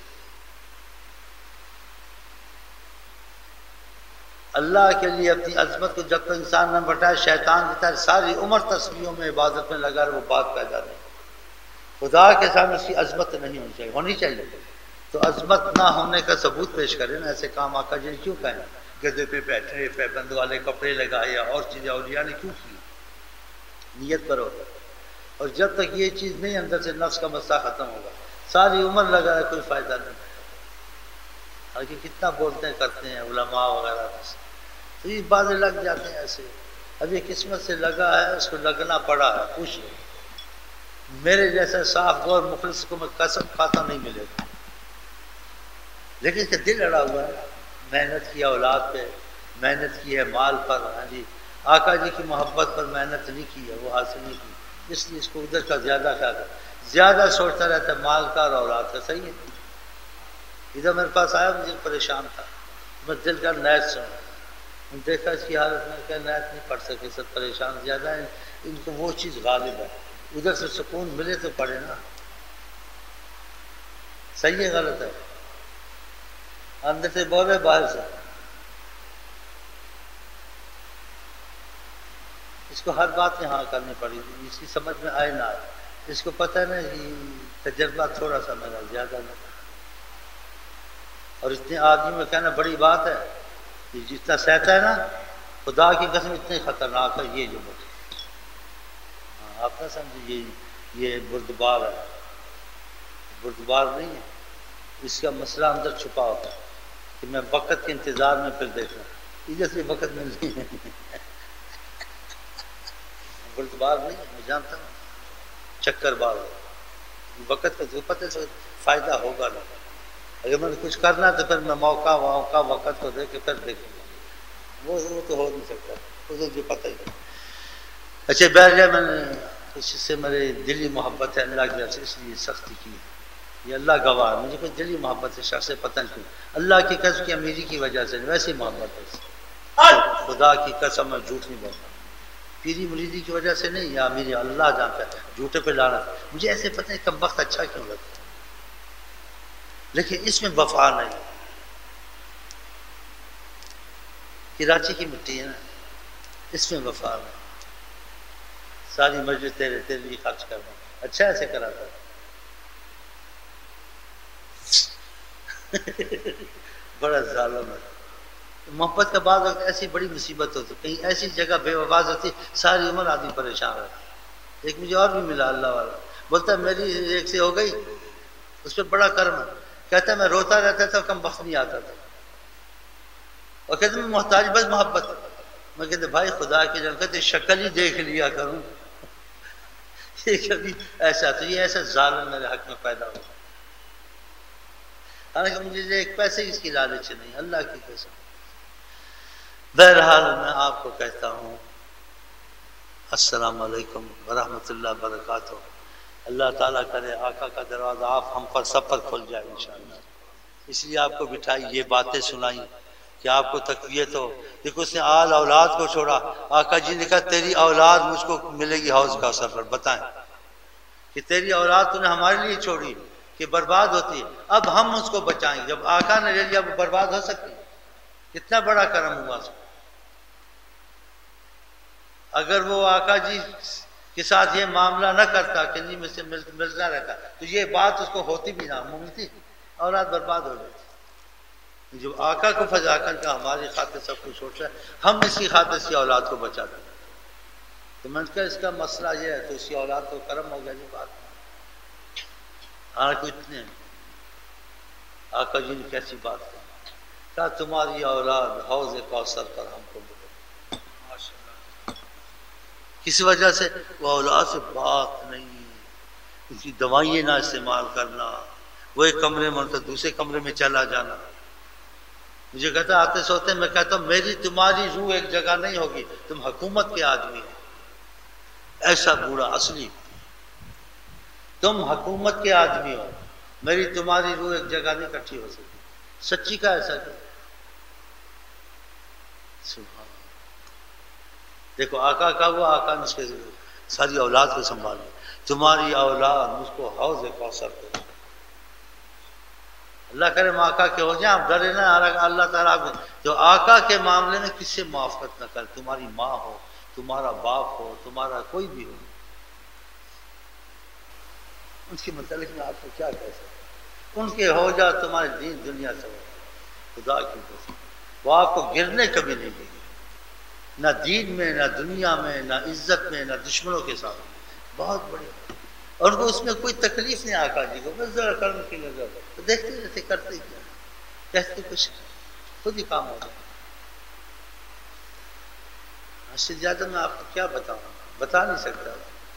اللہ کے لیے اپنی عظمت کو جب تک انسان نہ بٹائے، شیطان کی طرح ساری عمر تسبیحوں میں عبادت میں لگا رہے، وہ بات پیدا نہیں۔ خدا کے سامنے اس کی عظمت نہیں ہونی چاہیے، ہونی چاہیے تو عظمت نہ ہونے کا ثبوت پیش کرے نا۔ ایسے کام آقا جی نے کیوں کہیں؟ گدے پہ بیٹھے، پیبند والے کپڑے لگائے یا اور چیزیں اولیاء نے کیوں کی؟ نیت کرو، اور جب تک یہ چیز نہیں اندر سے نفس کا مسئلہ ختم ہوگا، ساری عمر لگا ہے کوئی فائدہ نہیں۔ آگے کتنا بولتے ہیں کرتے ہیں علماء وغیرہ، تو یہ باتیں لگ جاتے ہیں ایسے۔ اب یہ قسمت سے لگا ہے، اس کو لگنا پڑا ہے، خوش ہے۔ میرے جیسا صاف غور مخلص کو میں قسم کھاتا نہیں ملے گا، لیکن اس کا دل اڑا ہوا ہے، محنت کی اولاد پہ، محنت کی ہے مال پر، ہاں جی آقا جی کی محبت پر محنت نہیں کی ہے، وہ حاصل نہیں کی، اس لیے اس کو ادھر کا زیادہ خیال ہے، زیادہ سوچتا رہتا ہے مال کا اور اولاد کا۔ صحیح ہے، ادھر میرے پاس آیا، مجھے پریشان تھا، میں دل کا نیت سنا، دیکھا اس کی حالت میں کہ نیت نہیں پڑھ سکے، سب پریشان زیادہ ہیں، ان کو وہ چیز غالب ہے، ادھر سے سکون ملے تو پڑھے نا۔ صحیح ہے غلط ہے؟ اندر سے بولے باہر سے، اس کو ہر بات میں ہاں کرنی پڑی، اس کی سمجھ میں آئے نہ آئے، اس کو پتہ ہے نا کہ تجربہ تھوڑا سا میرا زیادہ نہیں، اور اتنے آدمی میں کہنا بڑی بات ہے، یہ جتنا سہتا ہے نا خدا کی قسم اتنے خطرناک ہے یہ جو بات، ہاں آپ نہ سمجھے یہ یہ بردبار ہے، بردبار نہیں ہے، اس کا مسئلہ اندر چھپا ہوتا ہے کہ میں وقت کے انتظار میں پھر دیکھوں، ادھر سے وقت مل نہیں ہے، بردبار نہیں ہے، میں جانتا ہوں چکر بار وقت کا جو پتہ سے فائدہ ہوگا نا، اگر میں نے کچھ کرنا تو پھر میں موقع موقع وقت کو دے کے پھر دیکھوں گا، وہ وہ تو ہو نہیں سکتا، وہ جو پتہ ہی نہیں۔ اچھا بیٹھ جائے، میں نے اس سے میرے دلی محبت ہے اللہ کی وجہ سے اس لیے سختی کی، یہ اللہ گواہ ہے، مجھے کوئی دلی محبت ہے شخص سے پتہ نہیں کیوں، اللہ کی قسم کی امیری کی وجہ سے ویسی محبت ہے، خدا کی قسم میں جھوٹ نہیں بولتا، پیری مریدی کی وجہ سے نہیں، یا میری اللہ جانتا ہے جھوٹے پہ لانا، مجھے ایسے پتہ ہے کم وقت اچھا کیوں لگتا ہے، لیکن اس میں وفا نہیں، کراچی کی مٹی ہے نا، اس میں وفا نہیں، ساری مجلس تیرے تیرے لیے خرچ کرنا، اچھا ایسے کرا تھا بڑا ظالم ہے۔ محبت کا بعض وقت ایسی بڑی مصیبت ہوتی، کہیں ایسی جگہ بے وفاظ ہوتی ساری عمر آدمی پریشان رہتا۔ ایک مجھے اور بھی ملا اللہ والا، بولتا ہے میری ایک سے ہو گئی، اس پہ بڑا کرم ہے، کہتا ہے میں روتا رہتا تھا کم وقت نہیں آتا تھا، اور کہتے میں محتاج بس محبت، میں کہتے بھائی خدا کے جان، کہتے شکل ہی دیکھ لیا کروں، یہ کبھی ایسا تو یہ ایسا ظالم میرے حق میں پیدا ہوا، حالانکہ مجھے ایک پیسے اس کی لالچ نہیں، اللہ کی قسم۔ بہرحال میں آپ کو کہتا ہوں السلام علیکم ورحمۃ اللہ وبرکاتہ، اللہ تعالیٰ کرے آقا کا دروازہ آپ ہم پر سب پر کھل جائے انشاءاللہ، اس لیے آپ کو بٹھائی، یہ باتیں سنائی کہ آپ کو تقویت ہو۔ دیکھو اس نے آل اولاد کو چھوڑا، آقا جی نے کہا تیری اولاد مجھ کو ملے گی حوض کا سفر، بتائیں کہ تیری اولاد تو نے ہمارے لیے چھوڑی کہ برباد ہوتی ہے، اب ہم اس کو بچائیں، جب آقا نے لے لیا وہ برباد ہو سکتی، کتنا بڑا کرم ہوا اس کو۔ اگر وہ آقا جی کے ساتھ یہ معاملہ نہ کرتا کہ نہیں مجھ سے ملنا رہتا تو یہ بات اس کو ہوتی بھی نہ ممکن، اولاد برباد ہو جاتی۔ جو آقا کو فضا کر کا ہماری خاطر سب کچھ چھوڑتا ہے، ہم اس کی خاطر اس کی اولاد کو بچاتے ہیں، تو میں نے کہا اس کا مسئلہ یہ ہے، تو اس کی اولاد کو کرم ہو گیا جی بات۔ ہاں کو اتنے آقا جی نے کیسی بات کہا، کہا تمہاری اولاد حوض کوثر پر ہم کو ملے، کس وجہ سے؟ وہ اولاد سے بات نہیں، اس کی دوائیں نہ استعمال کرنا، وہ ایک کمرے میں تو دوسرے کمرے میں چلا جانا، مجھے کہتا آتے سوتے میں کہتا ہوں میری تمہاری روح ایک جگہ نہیں ہوگی، تم حکومت کے آدمی ہو، ایسا بوڑھا اصلی، تم حکومت کے آدمی ہو، میری تمہاری روح ایک جگہ نہیں اکٹھی ہو سکتی، سچی کا ایسا کہ سبحان، دیکھو آقا کا وہ آقا نے اس کے ساری اولاد کو سنبھالی، تمہاری اولاد مجھ کو حوض کوثر پہ، اللہ کرے ہم آقا کے ہو جائیں، آپ ڈرے نہ اللہ تعالیٰ آپ جو آقا کے معاملے میں کس سے موافقت نہ کرے، تمہاری ماں ہو، تمہارا باپ ہو، تمہارا کوئی بھی ہو، ان کے متعلق میں آپ کو کیا کہہ سکتے، ان کے ہو جا تمہارے دین دنیا سے ہو، خدا کی قسم وہ آپ کو گرنے کبھی نہیں دیں گے، نہ دین میں، نہ دنیا میں، نہ عزت میں، نہ دشمنوں کے ساتھ، بہت بڑی، اور کو اس میں کوئی تکلیف نہیں آقا جی کو، بس ذرا کرنے کی نظر تو دیکھتے رہتے، کرتے کیا، کہتے کچھ خود ہی کام ہو جائے۔ اس سے زیادہ میں آپ کو کیا بتاؤں، بتا نہیں سکتا،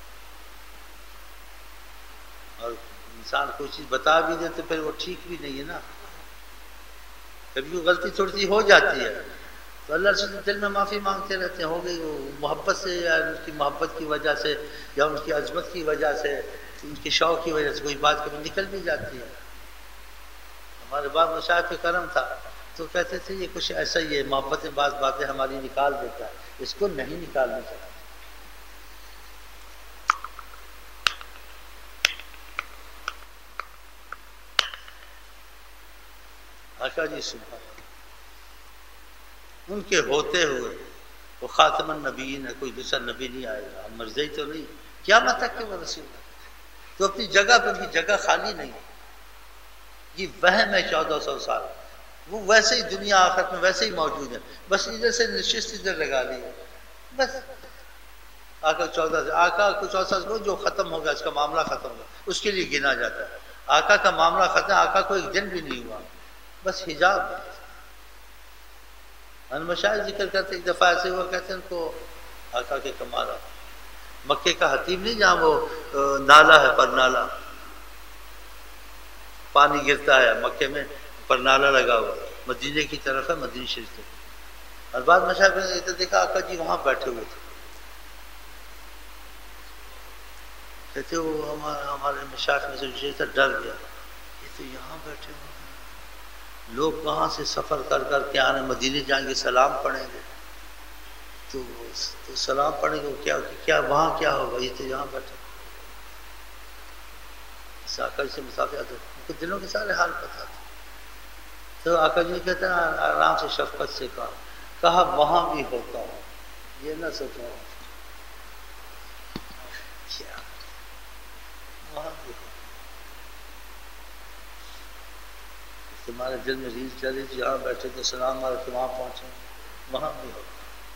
اور انسان کوئی چیز بتا بھی دے تو پھر وہ ٹھیک بھی نہیں ہے نا، کبھی وہ غلطی تھوڑی سی ہو جاتی ہے تو اللہ سے دل میں معافی مانگتے رہتے ہیں، ہو گئی وہ محبت سے، یا ان کی محبت کی وجہ سے، یا ان کی عظمت کی وجہ سے، ان کے شوق کی وجہ سے کوئی بات کبھی نکل بھی جاتی ہے۔ ہمارے بعد مشاہد پہ کرم تھا تو کہتے تھے یہ کچھ ایسا ہی ہے، محبت بعض باتیں ہماری نکال دیتا ہے، اس کو نہیں نکالنا چاہیے۔ آقا جی سبحان ان کے ہوتے ہوئے وہ خاتم النبیین ہے، کوئی دوسرا نبی نہیں آئے گا، مرضی تو نہیں، کیا مطلب کہ وہ رسول ہے تو اپنی جگہ پہ بھی جگہ خالی نہیں، یہ وہم ہے چودہ سو سال، وہ ویسے ہی دنیا آخرت میں ویسے ہی موجود ہے، بس ادھر سے نشست ادھر لگا لی ہے، بس آقا چودہ سے آقا کو چودہ سال کو جو ختم ہوگا اس کا معاملہ ختم ہوگا، اس کے لیے گنا جاتا ہے، آقا کا معاملہ ختم، آقا کو ایک دن بھی نہیں ہوا، بس حجاب ہے۔ مشاہد ذکر کرتے ایک دفعہ ایسے ہوا، کہتے ہیں ان کو آقا کے کمالا، مکے کا حتیم نہیں جہاں وہ نالا ہے، پر نالا پانی گرتا ہے مکے میں، پر نالا لگا ہوا، مدینے کی طرف ہے، مدینہ شریف کی، اور بعد مشاہد نے دیکھا آقا جی وہاں بیٹھے ہوئے تھے، کہتے وہ ہمارے ہمارے مشاہد میں سے تھا، ڈر گیا، یہ تو یہاں بیٹھے ہوئے ہیں، لوگ کہاں سے سفر کر کر کے آنے، مدینے جائیں گے سلام پڑھیں گے، تو, تو سلام پڑھیں گے کیا کیا وہاں کیا ہوگا، یہ تو یہاں بیٹھے، اس آقا جی سے مسافر آتے ان کو دلوں کے سارے حال پتہ تھے، تو آقا جی کہتے ہیں آرام سے شفقت سے کہا کہا وہاں بھی ہوتا ہوں، یہ نہ سوچو کیا وہاں بھی ہوتا، تمہارے دل میں ریل چل رہی تھی، یہاں بیٹھے تو سلام مارا کہ وہاں پہنچے، وہاں بھی ہو،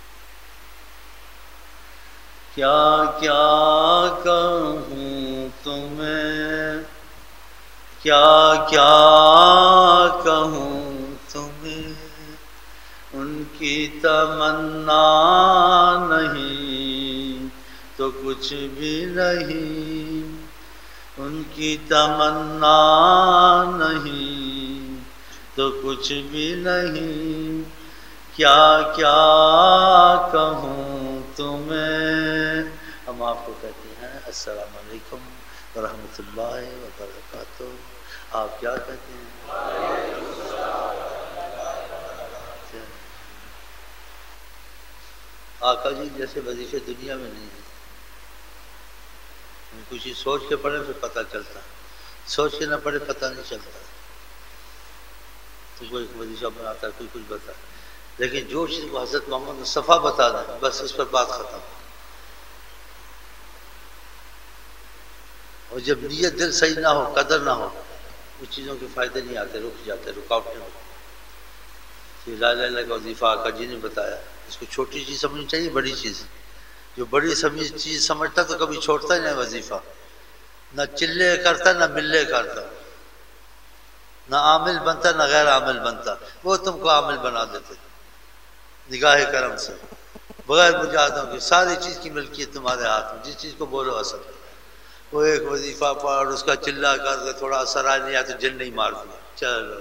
کیا کیا کہوں تمہیں، کیا کیا کہوں تمہیں، ان کی تمنا نہیں تو کچھ بھی نہیں، ان کی تمنا نہیں تو کچھ بھی نہیں، کیا کیا کہوں تمہیں۔ ہم آپ کو کہتے ہیں السلام علیکم ورحمۃ اللہ وبرکاتہ، آپ کیا کہتے ہیں؟ آقا جی جیسے وظیفے دنیا میں نہیں ہیں، کچھ سوچ کے پڑھے پھر پتہ چلتا، سوچ کے نہ پڑھے پتہ نہیں چلتا، تو کوئی وظیفہ بناتا ہے، کوئی کچھ بتا، لیکن جو چیز کو حضرت محمد مصطفیٰ بتا دیں بس اس پر بات ختم، اور جب نیت دل صحیح نہ ہو، قدر نہ ہو، اس چیزوں کے فائدے نہیں آتے، رک جاتے، رکاوٹیں ہوتی۔ لا الہ الا اللہ کا وظیفہ آقا جی نے بتایا، اس کو چھوٹی چیز سمجھنی چاہیے، بڑی چیز، جو بڑی سمجھ چیز سمجھتا تو کبھی چھوڑتا ہی نہیں وظیفہ، نہ چلے کرتا نہ ملے کرتا، نہ عامل بنتا نہ غیر عامل بنتا، وہ تم کو عامل بنا دیتے نگاہ کرم سے، بغیر مجاہدوں کی، ساری چیز کی ملکیت تمہارے ہاتھ میں، جس چیز کو بولو اثر، وہ ایک وظیفہ پڑھ اس کا چلا کر کے تھوڑا اثر آ نہیں آیا تو جن نہیں مار دیا، چلو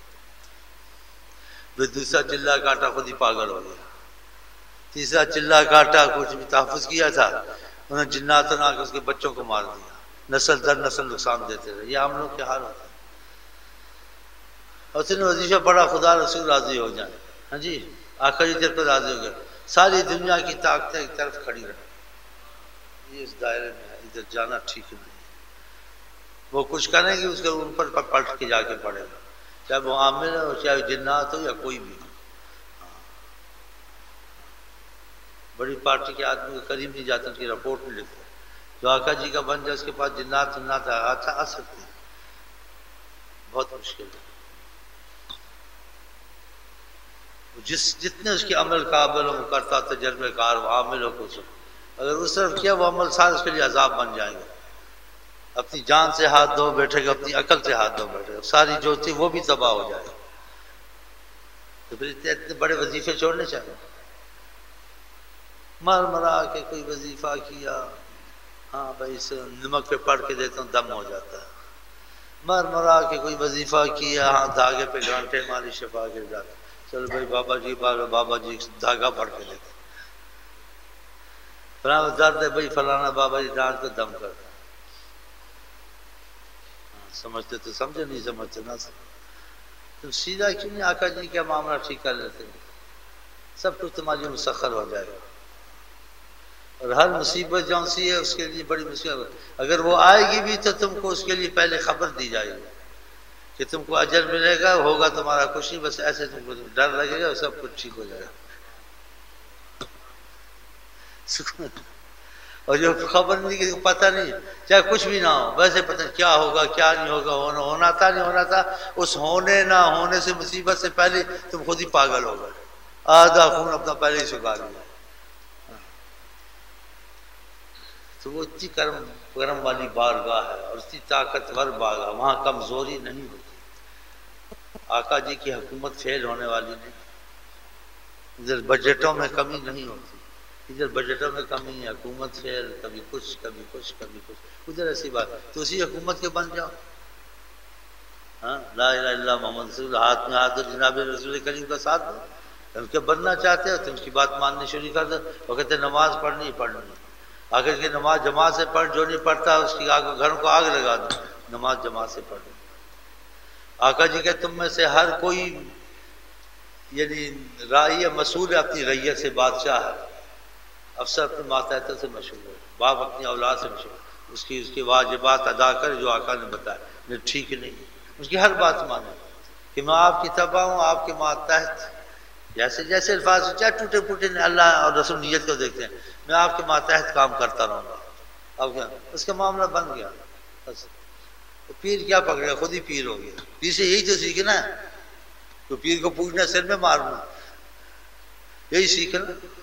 پھر دوسرا چلا کاٹا خود ہی پاگل ہو گیا، تیسرا چلا کاٹا کچھ بھی تحفظ کیا تھا، انہوں نے جنات نے آ کے اس کے بچوں کو مار دیا، نسل در نسل نقصان دیتے رہے، یہ ہم لوگ کے حال ہوتا ہے، اور اس نے وظیفہ پڑھا خدا رسول راضی ہو جائیں، ہاں جی آقا جی تیرے پر راضی ہو گئے، ساری دنیا کی طاقتیں ایک طرف کھڑی رہیں، یہ اس دائرے میں ہے، ادھر جانا ٹھیک نہیں، وہ کچھ کریں گے اس کے ان پر پلٹ کے جا کے پڑے گا، چاہے وہ عامل ہو چاہے جنات ہو یا کوئی بھی ہو. بڑی پارٹی کے آدمی کے قریب نہیں جاتے، ان کی رپورٹ نہیں لکھتے. جو آقا جی کا بن جائے اس کے پاس جنات جنات آتا آ سکتے ہیں، بہت مشکل ہے. جس جتنے اس کے عمل قابل ہو کرتا تجربے کار وہ عامل ہو کچھ، اگر اس طرف کیا وہ عمل سارے اس کے لیے عذاب بن جائیں گے. اپنی جان سے ہاتھ دھو بیٹھے گا، اپنی عقل سے ہاتھ دھو بیٹھے گا، ساری جو تھی وہ بھی تباہ ہو جائے گا. تو پھر اتنے اتنے بڑے وظیفے چھوڑنے چاہیے. مر مرا کے کوئی وظیفہ کیا، ہاں بھائی اس نمک پہ پڑھ کے دیتا ہوں دم ہو جاتا ہے. مر مرا کے کوئی وظیفہ کیا، ہاں دھاگے پہ گھانٹے ماری شفا گر جاتا. چلو بھائی بابا جی بابا جی دھاگا پڑھ کے دیتے، فلانا درد ہے بھائی فلانا بابا جی ڈانٹ کے دم کرتا. سمجھتے تو سمجھے، نہیں سمجھتے نہ سمجھے. تم سیدھا کیوں نہیں آقا جی کا معاملہ ٹھیک کر لیتے ہیں؟ سب کچھ تمہاری مسخر ہو جائے گا. اور ہر مصیبت جون سی ہے اس کے لیے بڑی مصیبت، اگر وہ آئے گی بھی تو تم کو اس کے لیے پہلے خبر دی جائے گی کہ تم کو اجر ملے گا، ہوگا تمہارا خوشی، بس ایسے تم کو ڈر لگے گا، سب کچھ ٹھیک ہو جائے گا. اور جو خبر نہیں کہ پتہ نہیں، چاہے کچھ بھی نہ ہو، ویسے پتہ نہیں کیا ہوگا کیا نہیں ہوگا، ہونا ہونا تھا نہیں ہونا تھا، اس ہونے نہ ہونے سے مصیبت سے پہلے تم خود ہی پاگل ہو گئے، آدھا خون اپنا پہلے ہی سکھا لیا. تو وہ اتنی کرم کرم والی بارگاہ ہے اور اتنی طاقتور بارگاہ، وہاں کمزوری نہیں ہوتی. آقا جی کی حکومت فیل ہونے والی نہیں، ادھر بجٹوں میں کمی نہیں ہوتی، ادھر بجٹوں میں کمی ہے، حکومت فیل، کبھی کچھ کبھی کچھ کبھی کچھ، ادھر ایسی بات. تو اسی حکومت کے بن جاؤ. ہاں لا الہ الا اللہ محمد رسول اللہ، ہاتھ میں ہاتھ جناب رسول کریم کا ساتھ دو. ان کے بننا چاہتے ہو تو ان کی بات ماننی شروع کر دو. وہ کہتے ہیں نماز پڑھنی ہی پڑھنی، اگر کہ نماز جماعت سے پڑھ، جو نہیں پڑھتا اس کی آگ گھروں کو آگ لگا دو. نماز جماعت سے پڑھ. آقا جی کہ تم میں سے ہر کوئی یعنی رائی مسئول ہے اپنی ریت سے، بادشاہ ہے، افسر اپنے ماتحت سے مشہور ہے، باپ اپنی اولاد سے مشہور ہے، اس کی اس کی واجبات ادا کرے جو آقا نے بتایا. نہیں ٹھیک نہیں، اس کی ہر بات مانے کہ میں آپ کی تبع ہوں، آپ کے ماتحت، جیسے جیسے الفاظ چاہے ٹوٹے پوٹے اللہ اور رسول نیت کو دیکھتے ہیں، میں آپ کے ماتحت کام کرتا رہوں گا. اب کیا اس کا معاملہ بن گیا. بس پیر کیا پکڑے، خود ہی پیر ہو گیا. پیر سے یہی تو سیکھنا ہے، تو پیر کو پوچھنا سر میں مارنا، یہی سیکھنا.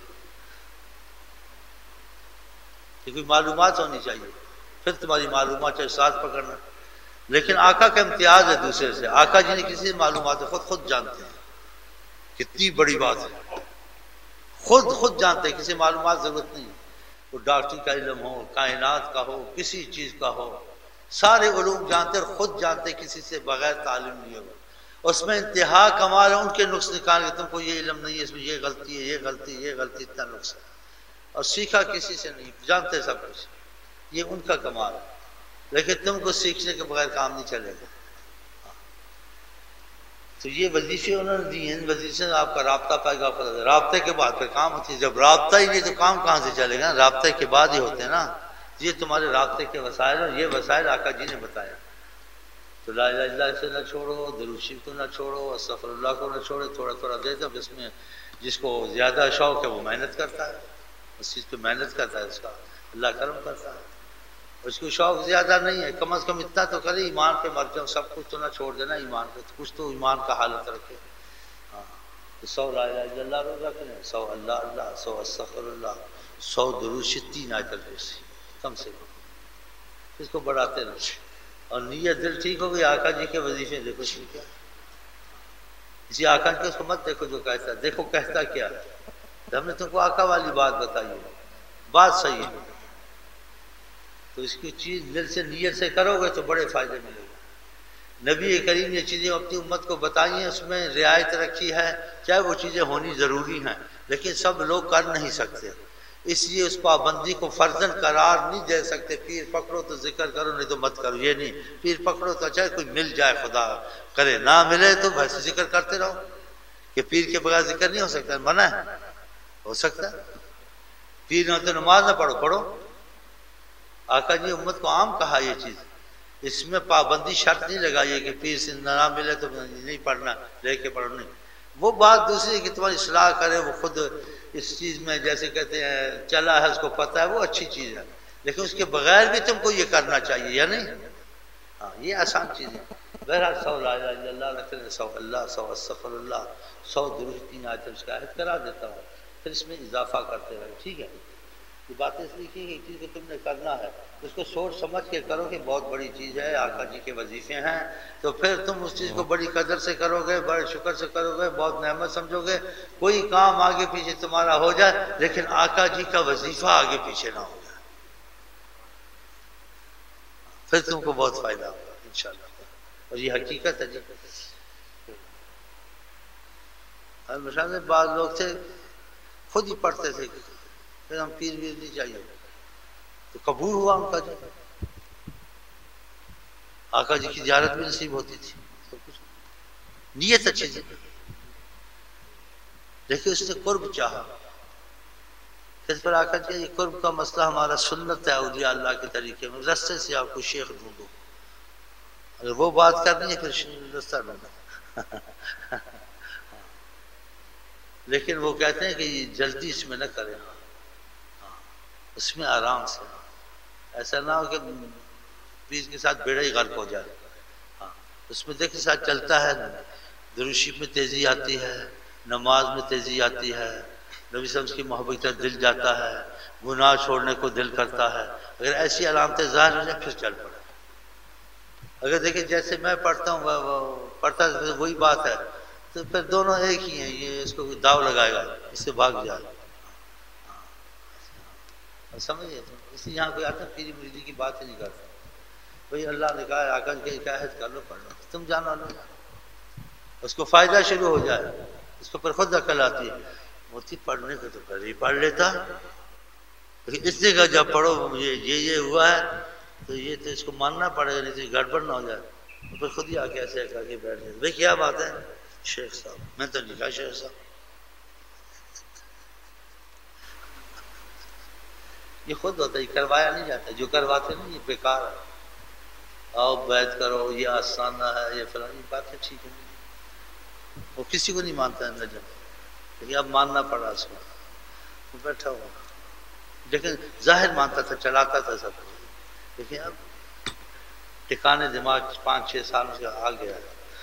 کہ کوئی معلومات ہونی چاہیے، پھر تمہاری معلومات چاہے ساتھ پکڑنا. لیکن آقا کا امتیاز ہے دوسرے سے، آقا جی نے کسی معلومات خود خود جانتے ہیں. کتنی بڑی بات ہے، خود خود جانتے ہیں، کسی معلومات ضرورت نہیں. وہ ڈاکٹری کا علم ہو، کائنات کا ہو، کسی چیز کا ہو، سارے علوم جانتے اور خود جانتے، کسی سے بغیر تعلیم نہیں ہوگا. اس میں انتہا کمال ہے ان کے نقص نکال کے تم کو یہ علم نہیں ہے، اس میں یہ غلطی ہے، یہ غلطی یہ غلطی، اتنا نقص ہے. اور سیکھا کسی سے نہیں، جانتے سب کچھ، یہ ان کا کمال ہے. لیکن تم کو سیکھنے کے بغیر کام نہیں چلے گا. تو یہ وظیفے انہوں نے دی ہیں، ان وظیفے سے آپ کا رابطہ پائے گا. رابطے کے بعد پھر کام ہوتی ہے. جب رابطہ ہی نہیں تو کام کہاں سے چلے گا؟ رابطے کے بعد ہی ہوتے ہیں نا. یہ تمہارے رابطے کے وسائل اور یہ وسائل آقا جی نے بتایا. تو لا الہ الا اللہ سے نہ چھوڑو، درود شریف کو نہ چھوڑو، استغفر اللہ کو نہ چھوڑے. تھوڑا تھوڑا دے دو. جس میں جس کو زیادہ شوق ہے وہ محنت کرتا ہے، اس چیز پہ محنت کرتا ہے، اس کا اللہ کرم کرتا ہے. اس کو شوق زیادہ نہیں ہے، کم از کم اتنا تو کرے ایمان پہ مر جاؤ. سب کچھ تو نہ چھوڑ دینا ایمان پہ، کچھ تو ایمان کا حالت رکھے. ہاں تو سو لا الہ الا اللہ روز رکھنے، سو اللہ اللہ، سو استغفر اللہ، سو درود شریف، تین آیت الکرسی کم سے کم. اس کو بڑھاتے رہے. اور نیت دل ٹھیک ہو گئی. آقا جی کے وظیفے دیکھو کیا، اسی آقا کے اس کو مت دیکھو جو کہتا ہے، دیکھو کہتا کیا ہے. ہم نے تم کو آقا والی بات بتائی ہے، بات صحیح ہے. تو اس کی چیز دل سے نیت سے کرو گے تو بڑے فائدے ملے گا. نبی کریم نے چیزیں اپنی امت کو بتائی ہیں، اس میں رعایت رکھی ہے، چاہے وہ چیزیں ہونی ضروری ہیں، لیکن سب لوگ کر نہیں سکتے، اس لیے اس پابندی کو فرضاً قرار نہیں دے سکتے. پیر پکڑو تو ذکر کرو، نہیں تو مت کرو. یہ نہیں، پیر پکڑو تو چاہے کوئی مل جائے خدا کرے، نہ ملے تو بس ذکر کرتے رہو. کہ پیر کے بغیر ذکر نہیں ہو سکتا، منع ہے؟ ہو سکتا ہے. پیر نہ تو نماز نہ پڑھو، پڑھو. آقا جی امت کو عام کہا یہ چیز، اس میں پابندی شرط نہیں لگائیے کہ پیر سے نہ ملے تو نہیں پڑھنا، لے کے پڑھو نہیں. وہ بات دوسری کہ تمہاری اصلاح کرے، وہ خود اس چیز میں جیسے کہتے ہیں چلا ہے، اس کو پتہ ہے، وہ اچھی چیز ہے، لیکن اس کے بغیر بھی تم کو یہ کرنا چاہیے یا نہیں؟ ہاں یہ آسان چیز ہے. بہرحال سو لا الہ الا اللہ رکھ لیں، سو اللہ، سو استغفر اللہ، سو درود تین آیت اس کا عہد کرا دیتا ہوں، پھر اس میں اضافہ کرتے رہے. ٹھیک ہے؟ یہ باتیں اس لیے کی کہ چیز کو تم نے کرنا ہے اس کو سوچ سمجھ کے کرو کہ بہت بڑی چیز ہے، آقا جی کے وظیفے ہیں، تو پھر تم اس چیز کو بڑی قدر سے کرو گے، بڑے شکر سے کرو گے، بہت نعمت سمجھو گے. کوئی کام آگے پیچھے تمہارا ہو جائے لیکن آقا جی کا وظیفہ آگے پیچھے نہ ہو جائے، پھر تم کو بہت فائدہ ہوگا انشاءاللہ. اور یہ حقیقت ہے. جی مثلا سے بعض لوگ تھے خود ہی پڑھتے تھے پھر ہم پیر ویر نہیں چاہیے، تو قبول ہوا ان کا. جی آقا جی کی زیارت بھی نصیب ہوتی تھی، نیت اچھی تھی. دیکھیے اس نے قرب چاہا، پھر پر آقا جی یہ قرب کا مسئلہ ہمارا سنت ہے اولیاء اللہ کے طریقے میں، رستے سے آپ کو شیخ ڈھونڈو. اگر وہ بات کرنی ہے پھر رستہ ڈھونڈو. لیکن وہ کہتے ہیں کہ یہ جلدی اس میں نہ کریں، اس میں آرام سے، ایسا نہ ہو کہ بیچ کے ساتھ بیڑا ہی غرق ہو جائے. ہاں اس میں دیکھیں ساتھ چلتا ہے، دروشی میں تیزی آتی ہے، نماز میں تیزی آتی ہے، نبی صلی اللہ علیہ وسلم کی محبت کا دل جاتا ہے، گناہ چھوڑنے کو دل کرتا ہے. اگر ایسی علامتیں ظاہر ہو جائیں پھر چل پڑے. اگر دیکھیں جیسے میں پڑھتا ہوں وہ پڑھتا وہی بات ہے تو پھر دونوں ایک ہی ہیں، یہ اس کو داؤ لگائے گا، اس سے بھاگ جائے. سمجھے؟ اس لیے یہاں کوئی آتا پیری مریدی کی بات ہی نہیں کرتا. بھئی اللہ نے کہا آقا کے عہد کر لو، پڑھ لو، تم جانا لو، اس کو فائدہ شروع ہو جائے، اس کو پر خود عقل آتی ہے. مفتی پڑھنے کو تو پہلے ہی پڑھ لیتا، لیکن اس نے کہا جب پڑھو مجھے یہ یہ ہوا ہے تو یہ تو اس کو ماننا پڑے گا، نہیں تو گڑبڑ نہ ہو جائے. پھر خود ہی آ کے ایسے کر کے بیٹھ جائے. بھئی کیا بات ہے شیخ صاحب؟ میں تو نہیں کہا شیخ صاحب، یہ خود ہوتا ہے، یہ کروایا نہیں جاتا. جو کرواتے نہیں یہ بیکار ہے. آؤ بیعت کرو، یہ آسانہ ہے، یہ فلانی باتیں ٹھیک ہے، وہ کسی کو نہیں مانتا ہے نجم، لیکن اب ماننا پڑا اس کو. وہ بیٹھا ہوا لیکن ظاہر مانتا تھا، چلاتا تھا سب کچھ، لیکن اب ٹھکانے دماغ پانچ چھ سال سے آ گیا.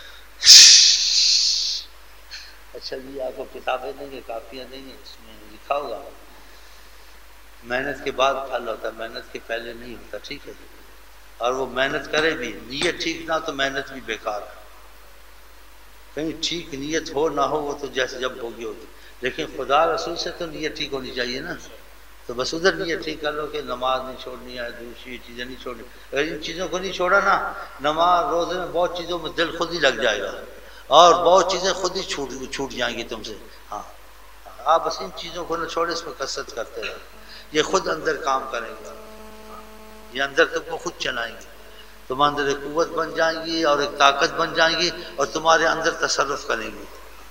اچھا جی آپ کو کتابیں دیں گے، کاپیاں دیں گے، اس میں لکھا ہوگا محنت کے بعد پھل ہوتا ہے، محنت کے پہلے نہیں ہوتا. ٹھیک ہے؟ اور وہ محنت کرے بھی، نیت ٹھیک نہ تو محنت بھی بیکار ہے. کہیں ٹھیک نیت ہو نہ ہو وہ تو جیسے جب ہوگی ہوگی، لیکن خدا رسول سے تو نیت ٹھیک ہونی چاہیے نا. تو بس ادھر نیت ٹھیک کر لو کہ نماز نہیں چھوڑنی ہے، دوسری چیزیں نہیں چھوڑنی. اگر ان چیزوں کو نہیں چھوڑا نا، نماز روزے میں بہت چیزوں میں دل خود ہی لگ جائے گا اور بہت چیزیں خود ہی چھوٹ چھوٹ جائیں گی تم سے. ہاں آپ بس ان چیزوں کو نہ چھوڑے، اس میں کثرت کرتے رہو، یہ خود اندر کام کریں گے، یہ اندر تم کو خود چلائیں گے، تمہارے اندر ایک قوت بن جائیں گی اور ایک طاقت بن جائیں گی اور تمہارے اندر تصرف کریں گی.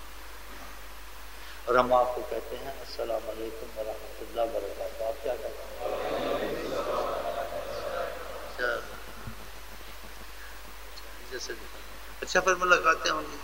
اور ہم آپ کو کہتے ہیں السلام علیکم ورحمۃ اللہ وبرکاتہ. آپ کیا کہتے ہیں؟ اچھا پھر ملاقاتیں ہوں گی.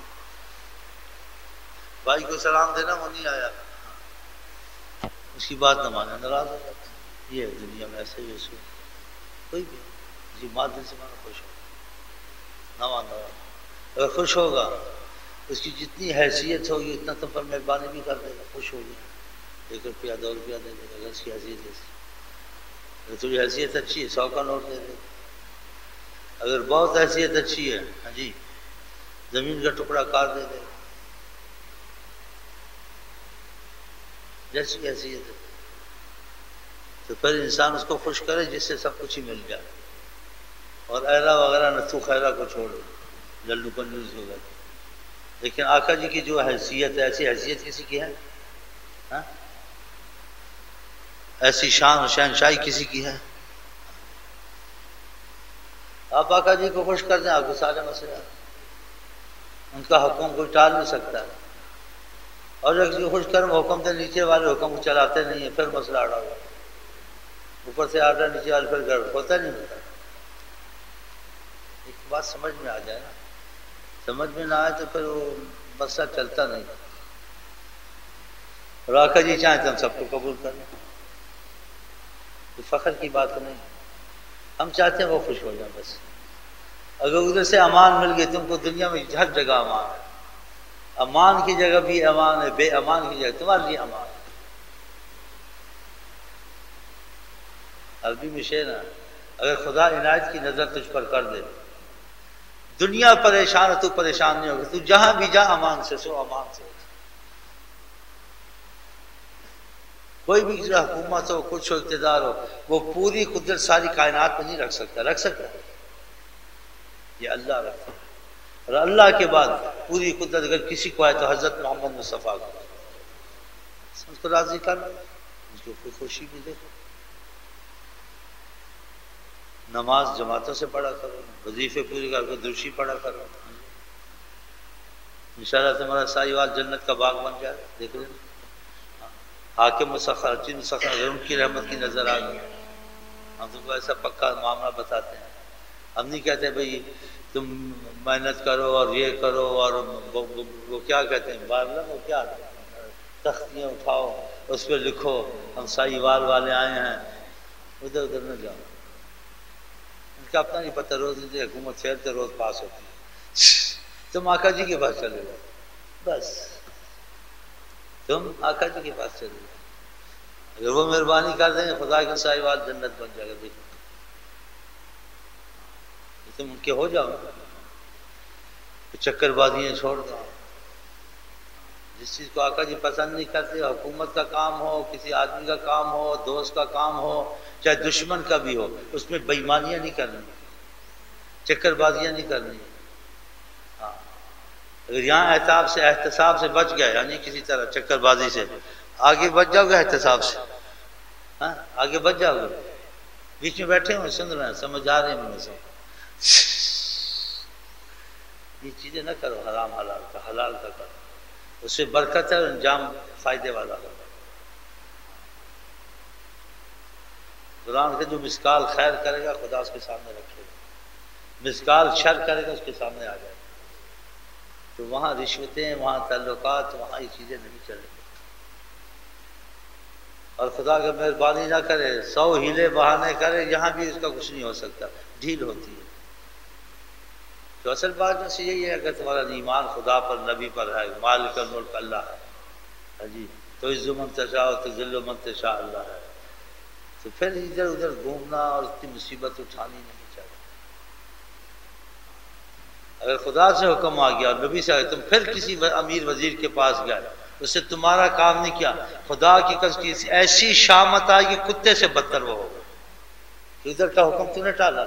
بھائی کو سلام دینا، وہ نہیں آیا، اس کی بات نہ مانا، ناراض ہو جاتا. یہ ہے دنیا میں ایسے ہی ایسے کوئی بھی جی ماں دل سے مانا خوش ہوگا، نہ مانا اگر خوش ہوگا اس کی جتنی حیثیت ہوگی اتنا تم پر مہربانی بھی کر دے گا، خوش ہو گیا، ایک روپیہ دو روپیہ دے دے گا. اگر اس کی حیثیت ایسی، اگر تجھے حیثیت اچھی ہے سو کا نوٹ دے دے گا. اگر بہت حیثیت اچھی ہے ہاں جی زمین کا ٹکڑا کار دے دے گا، جیسی حیثیت ہے. تو پھر انسان اس کو خوش کرے جس سے سب کچھ ہی مل جائے. اور ایرا وغیرہ نتھو خیرہ کو چھوڑو، جلدو کنجوز ہو گئے. لیکن آقا جی کی جو حیثیت ہے، ایسی حیثیت کسی کی ہے؟ ہاں ایسی شان و شہنشاہی کسی کی ہے؟ آپ آقا جی کو خوش کر دیں، آپ کو سارے مسئلے، ان کا حکم کوئی ٹال نہیں سکتا. اور اگر خوش کرم حکم دے، نیچے والے حکم کو چلاتے نہیں ہیں، پھر مسئلہ اڑا ہوا. اوپر سے آرڈر، نیچے والے پھر گڑبڑ ہوتا نہیں ہوتا. بات سمجھ میں آ جائے نا، سمجھ میں نہ آئے تو پھر وہ مسئلہ چلتا نہیں. اور آقا جی چاہیں تو ہم سب کو قبول کر لیں، کوئی فخر کی بات نہیں. ہم چاہتے ہیں وہ خوش ہو جائیں بس. اگر ادھر سے امان مل گئی تم کو دنیا میں ہر جگہ امان ہے، امان کی جگہ بھی امان ہے، بے امان کی جگہ تمہارے لیے امان ہے. عربی میں شعر ہے، اگر خدا عنایت کی نظر تجھ پر کر دے، دنیا پریشان ہے تو پریشان نہیں ہوگا، تو جہاں بھی جا امان سے سو امان سے. کوئی بھی حکومت ہو، کچھ ہو، اقتدار ہو، وہ پوری قدرت ساری کائنات میں نہیں رکھ سکتا. رکھ سکتا یہ اللہ رکھتا ہے. اور اللہ کے بعد پوری قدرت اگر کسی کو آئے تو حضرت محمد مصطفیٰ کو اس کو راضی کر، اس کو کوئی خوشی بھی دے. نماز جماعتوں سے پڑھا کرو، وظیفے پوری کر کے درشی پڑھا کرو، انشاءاللہ تمہارا سائیوال جنت کا باغ بن جائے. دیکھ لیں حاکم مسخر چیز مسخر اگر ان کی رحمت کی نظر آ گئی. ہم تم کو ایسا پکا معاملہ بتاتے ہیں. ہم نہیں کہتے بھئی تم محنت کرو اور یہ کرو اور وہ, وہ, وہ کیا کہتے ہیں بارلا وہ کیا تختیاں اٹھاؤ اس پہ لکھو ہم سائیوال والے آئے ہیں. ادھر ادھر نہ جاؤ، ان کا اپنا نہیں پتہ. روز حکومت پھیرتے روز پاس ہوتی ہے. تم آقا جی کے پاس چلے جاؤ بس، تم آقا جی کے پاس چلے جاؤ. اگر وہ مہربانی کر دیں خدا کے سائیوال جنت بن جائے گا. دیکھو تم ان کے ہو جاؤ، چکر بازیاں چھوڑ دو. جس چیز کو آقا جی پسند نہیں کرتے، حکومت کا کام ہو، کسی آدمی کا کام ہو، دوست کا کام ہو، چاہے دشمن کا بھی ہو، اس میں بےایمانیاں نہیں کرنی، چکر بازیاں نہیں کرنی. ہاں اگر یہاں احتساب سے احتساب سے بچ گئے، یعنی کسی طرح چکر بازی سے آگے بچ جاؤ گے، احتساب سے ہاں آگے بچ جاؤ گے. بیچ میں بیٹھے ہوئے سن رہے ہیں، سمجھ آ رہے ہیں مجھے. یہ چیزیں نہ کرو، حرام حلال کا، حلال کا کرو، اس سے برکت ہے اور انجام فائدے والا ہوگا. قرآن کے جو مسکال خیر کرے گا خدا اس کے سامنے رکھے گا، مسکال شر کرے گا اس کے سامنے آ جائے گا. تو وہاں رشوتیں، وہاں تعلقات، وہاں یہ چیزیں نہیں چلیں گی. اور خدا اگر مہربانی نہ کرے، سو ہیلے بہانے کرے، یہاں بھی اس کا کچھ نہیں ہو سکتا، ڈھیل ہوتی ہے. تو اصل بات جو سی یہی ہے، اگر تمہارا ایمان خدا پر، نبی پر ہے، مالک الملک اللہ ہے جی، تو عز من تشاء تو ذل من تشاء اللہ ہے. تو پھر ادھر ادھر گھومنا اور اتنی مصیبت اٹھانی نہیں چاہیے. اگر خدا سے حکم آ گیا اور نبی سے آ گیا، تم پھر کسی امیر وزیر کے پاس گئے، اس سے تمہارا کام نہیں کیا، خدا کی قسم ایسی شامت آئے کہ کتے سے بدتر وہ ہوگا. ادھر کا حکم تو نے ٹالا.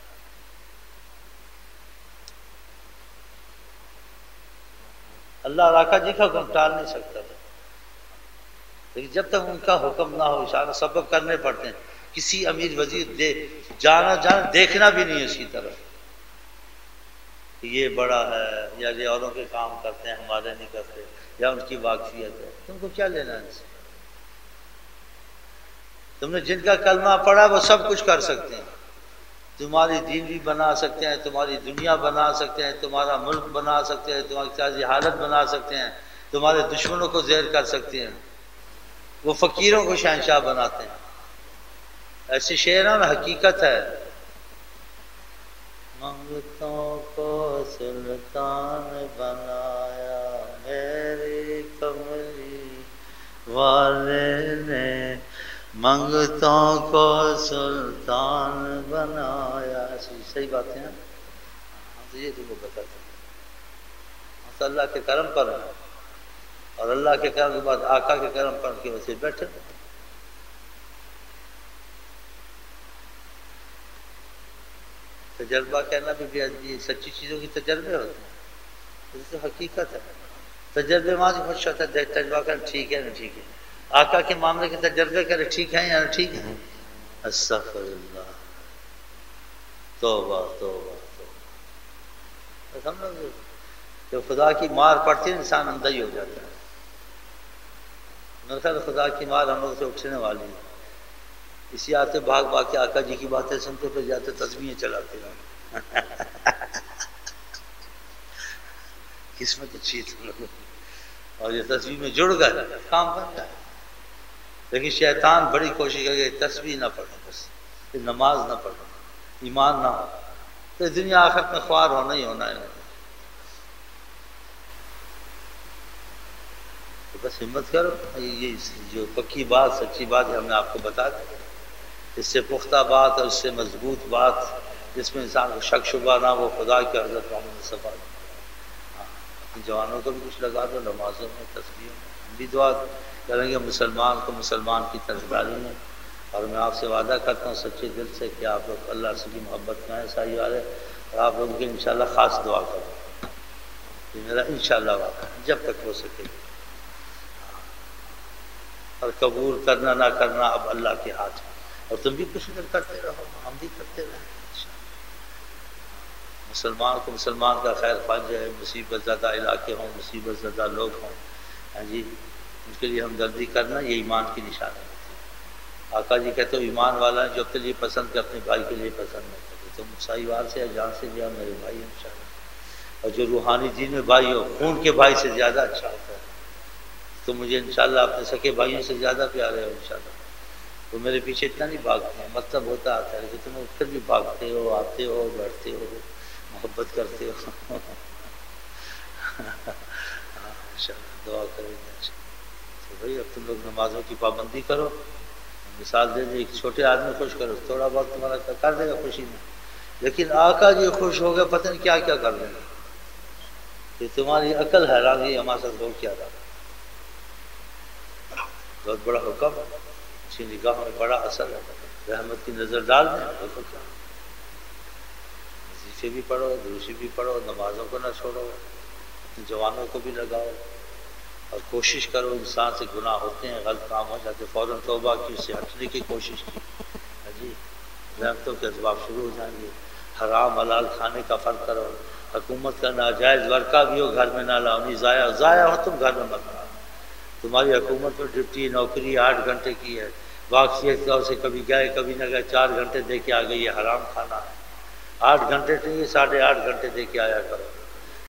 اللہ راکا جی کا حکم ٹال نہیں سکتا، لیکن جب تک ان کا حکم نہ ہو اشارہ سبب کرنے پڑتے ہیں. کسی امیر وزیر دے جانا جانا دیکھنا بھی نہیں اس کی طرف کہ یہ بڑا ہے یا یہ اوروں کے کام کرتے ہیں ہمارے نہیں کرتے، یا ان کی واقفیت ہے. تم کو کیا لینا ہے ان سے؟ تم نے جن کا کلمہ پڑھا وہ سب کچھ کر سکتے ہیں، تمہاری دین بھی بنا سکتے ہیں، تمہاری دنیا بنا سکتے ہیں، تمہارا ملک بنا سکتے ہیں، تمہاری سیاسی حالت بنا سکتے ہیں، تمہارے دشمنوں کو زیر کر سکتے ہیں. وہ فقیروں کو شہنشاہ بناتے ہیں. ایسی شعر ہے نا، حقیقت ہے. منگتوں کو سلطان بنایا میری کملی والے نے، منگتوں کو سلطان بنایا. صحیح باتیں ہیں، ہم تو یہ تم کو بتاتے ہیں. ہم تو اللہ کے کرم پر ہیں، اور اللہ کے کرم کے بعد آقا کے کرم پر کے وجہ سے بیٹھے. تجربہ کہنا بھی بھی سچی چیزوں کی تجربے ہوتے ہیں، یہ تو حقیقت ہے. تجربے وہاں سے خوش ہوتا ہے، تجربہ کرنا ٹھیک ہے نہ ٹھیک ہے. آقا کے معاملے کے تجربے کرے ٹھیک ہیں یا نہ ٹھیک ہے. استغفر اللہ، توبہ توبہ توبہ. ہم لوگ جب خدا کی مار پڑتی ہے انسان اندھا ہی ہو جاتا ہے. میرے خیال خدا کی مار ہم لوگ سے اٹھنے والی ہے. اسی آتے بھاگ بھاگ کے آقا جی کی باتیں سنتے پھر جاتے تسبیحیں چلاتے ہیں. قسمت اچھی ہے اور یہ تسبیح میں جڑ گئے کام بن جائے. لیکن شیطان بڑی کوشش کرے کہ تسبیح نہ پڑھو، بس نماز نہ پڑھو، ایمان نہ ہو، تو دنیا آخرت میں خوار ہونا ہی ہونا ہے. تو بس ہمت کرو. یہ جو پکی بات سچی بات ہے ہم نے آپ کو بتا دی. اس سے پختہ بات اور اس سے مضبوط بات جس میں انسان کو شک شبہ نہ وہ خدا کے حضرت محمد مصطفیٰ. اپنے جوانوں کو بھی کچھ لگا دو نمازوں میں، تسبیحوں میں. ہم بھی دعا کریں گے مسلمان کو مسلمان کی طرف ڈالیں. اور میں آپ سے وعدہ کرتا ہوں سچے دل سے کہ آپ لوگ اللہ سے کی محبت میں ہیں سائی والے، اور آپ لوگوں کی انشاءاللہ خاص دعا کرو. یہ میرا انشاءاللہ وعدہ ہے جب تک ہو سکے. اور قبول کرنا نہ کرنا اب اللہ کے ہاتھ میں. اور تم بھی کچھ نہ کرتے رہو، ہم بھی کرتے رہیں. مسلمان کو مسلمان کا خیر خواہ ہے. مصیبت زدہ علاقے ہوں، مصیبت زدہ لوگ ہوں، ہاں جی، ان کے لیے ہمدردی کرنا یہ ایمان کی نشانی ہوتی ہے. آقا جی کہتے ہو ایمان والا ہے جو اپنے لیے پسند کرتے اپنے بھائی کے لیے پسند نہیں کرتے. تم سائی وار سے یا جان سے بھی میرے بھائی ہیں انشاءاللہ. اور جو روحانی دین میں بھائی ہو خون کے بھائی سے زیادہ اچھا ہوتا ہے. تو مجھے انشاءاللہ اپنے سکے بھائیوں سے زیادہ پیارے ہو انشاءاللہ. تو میرے پیچھے اتنا نہیں بھاگتے ہیں، مطلب ہوتا آتا ہے، لیکن تم اٹھ کر بھی بھاگتے ہو، آتے ہو، بیٹھتے ہو، محبت کرتے ہو. انشاءاللہ دعا کریں گے. تو بھائی اب تم لوگ نمازوں کی پابندی کرو. مثال دے دیں ایک چھوٹے آدمی خوش کرو، تھوڑا بہت تمہارا کر دے گا خوشی میں. لیکن آقا جی خوش ہو گئے پتہ نہیں کیا کیا کر دیں گے. کہ تمہاری عقل حیران ہے ہمارے ساتھ ہو کیا رہا. بہت بڑا حکم، اس کی نگاہ میں بڑا اثر ہے. رحمت کی نظر ڈال دیں. دیکھو کیا وظیفے بھی پڑھو، دروشی بھی پڑھو، نمازوں کو نہ چھوڑو، جوانوں کو بھی لگاؤ. اور کوشش کرو. انسان سے گناہ ہوتے ہیں، غلط کام ہو جاتے، فوراً توبہ کی، اس سے ہٹنے کی کوشش کی. جی رحمتوں کے اسباب شروع ہو جائیں گے. حرام حلال کھانے کا فرق کرو. حکومت کا ناجائز ورقہ بھی ہو گھر میں نہ لاؤ. نہیں ضائع ضائع ہو تم گھر میں مت لاؤ. تمہاری حکومت میں ڈپٹی نوکری آٹھ گھنٹے کی ہے، باقیت طور سے کبھی گئے کبھی نہ گئے، چار گھنٹے دے کے آ گئی. یہ حرام کھانا ہے. آٹھ گھنٹے نہیں، ساڑھے آٹھ گھنٹے دے کے آیا کرو.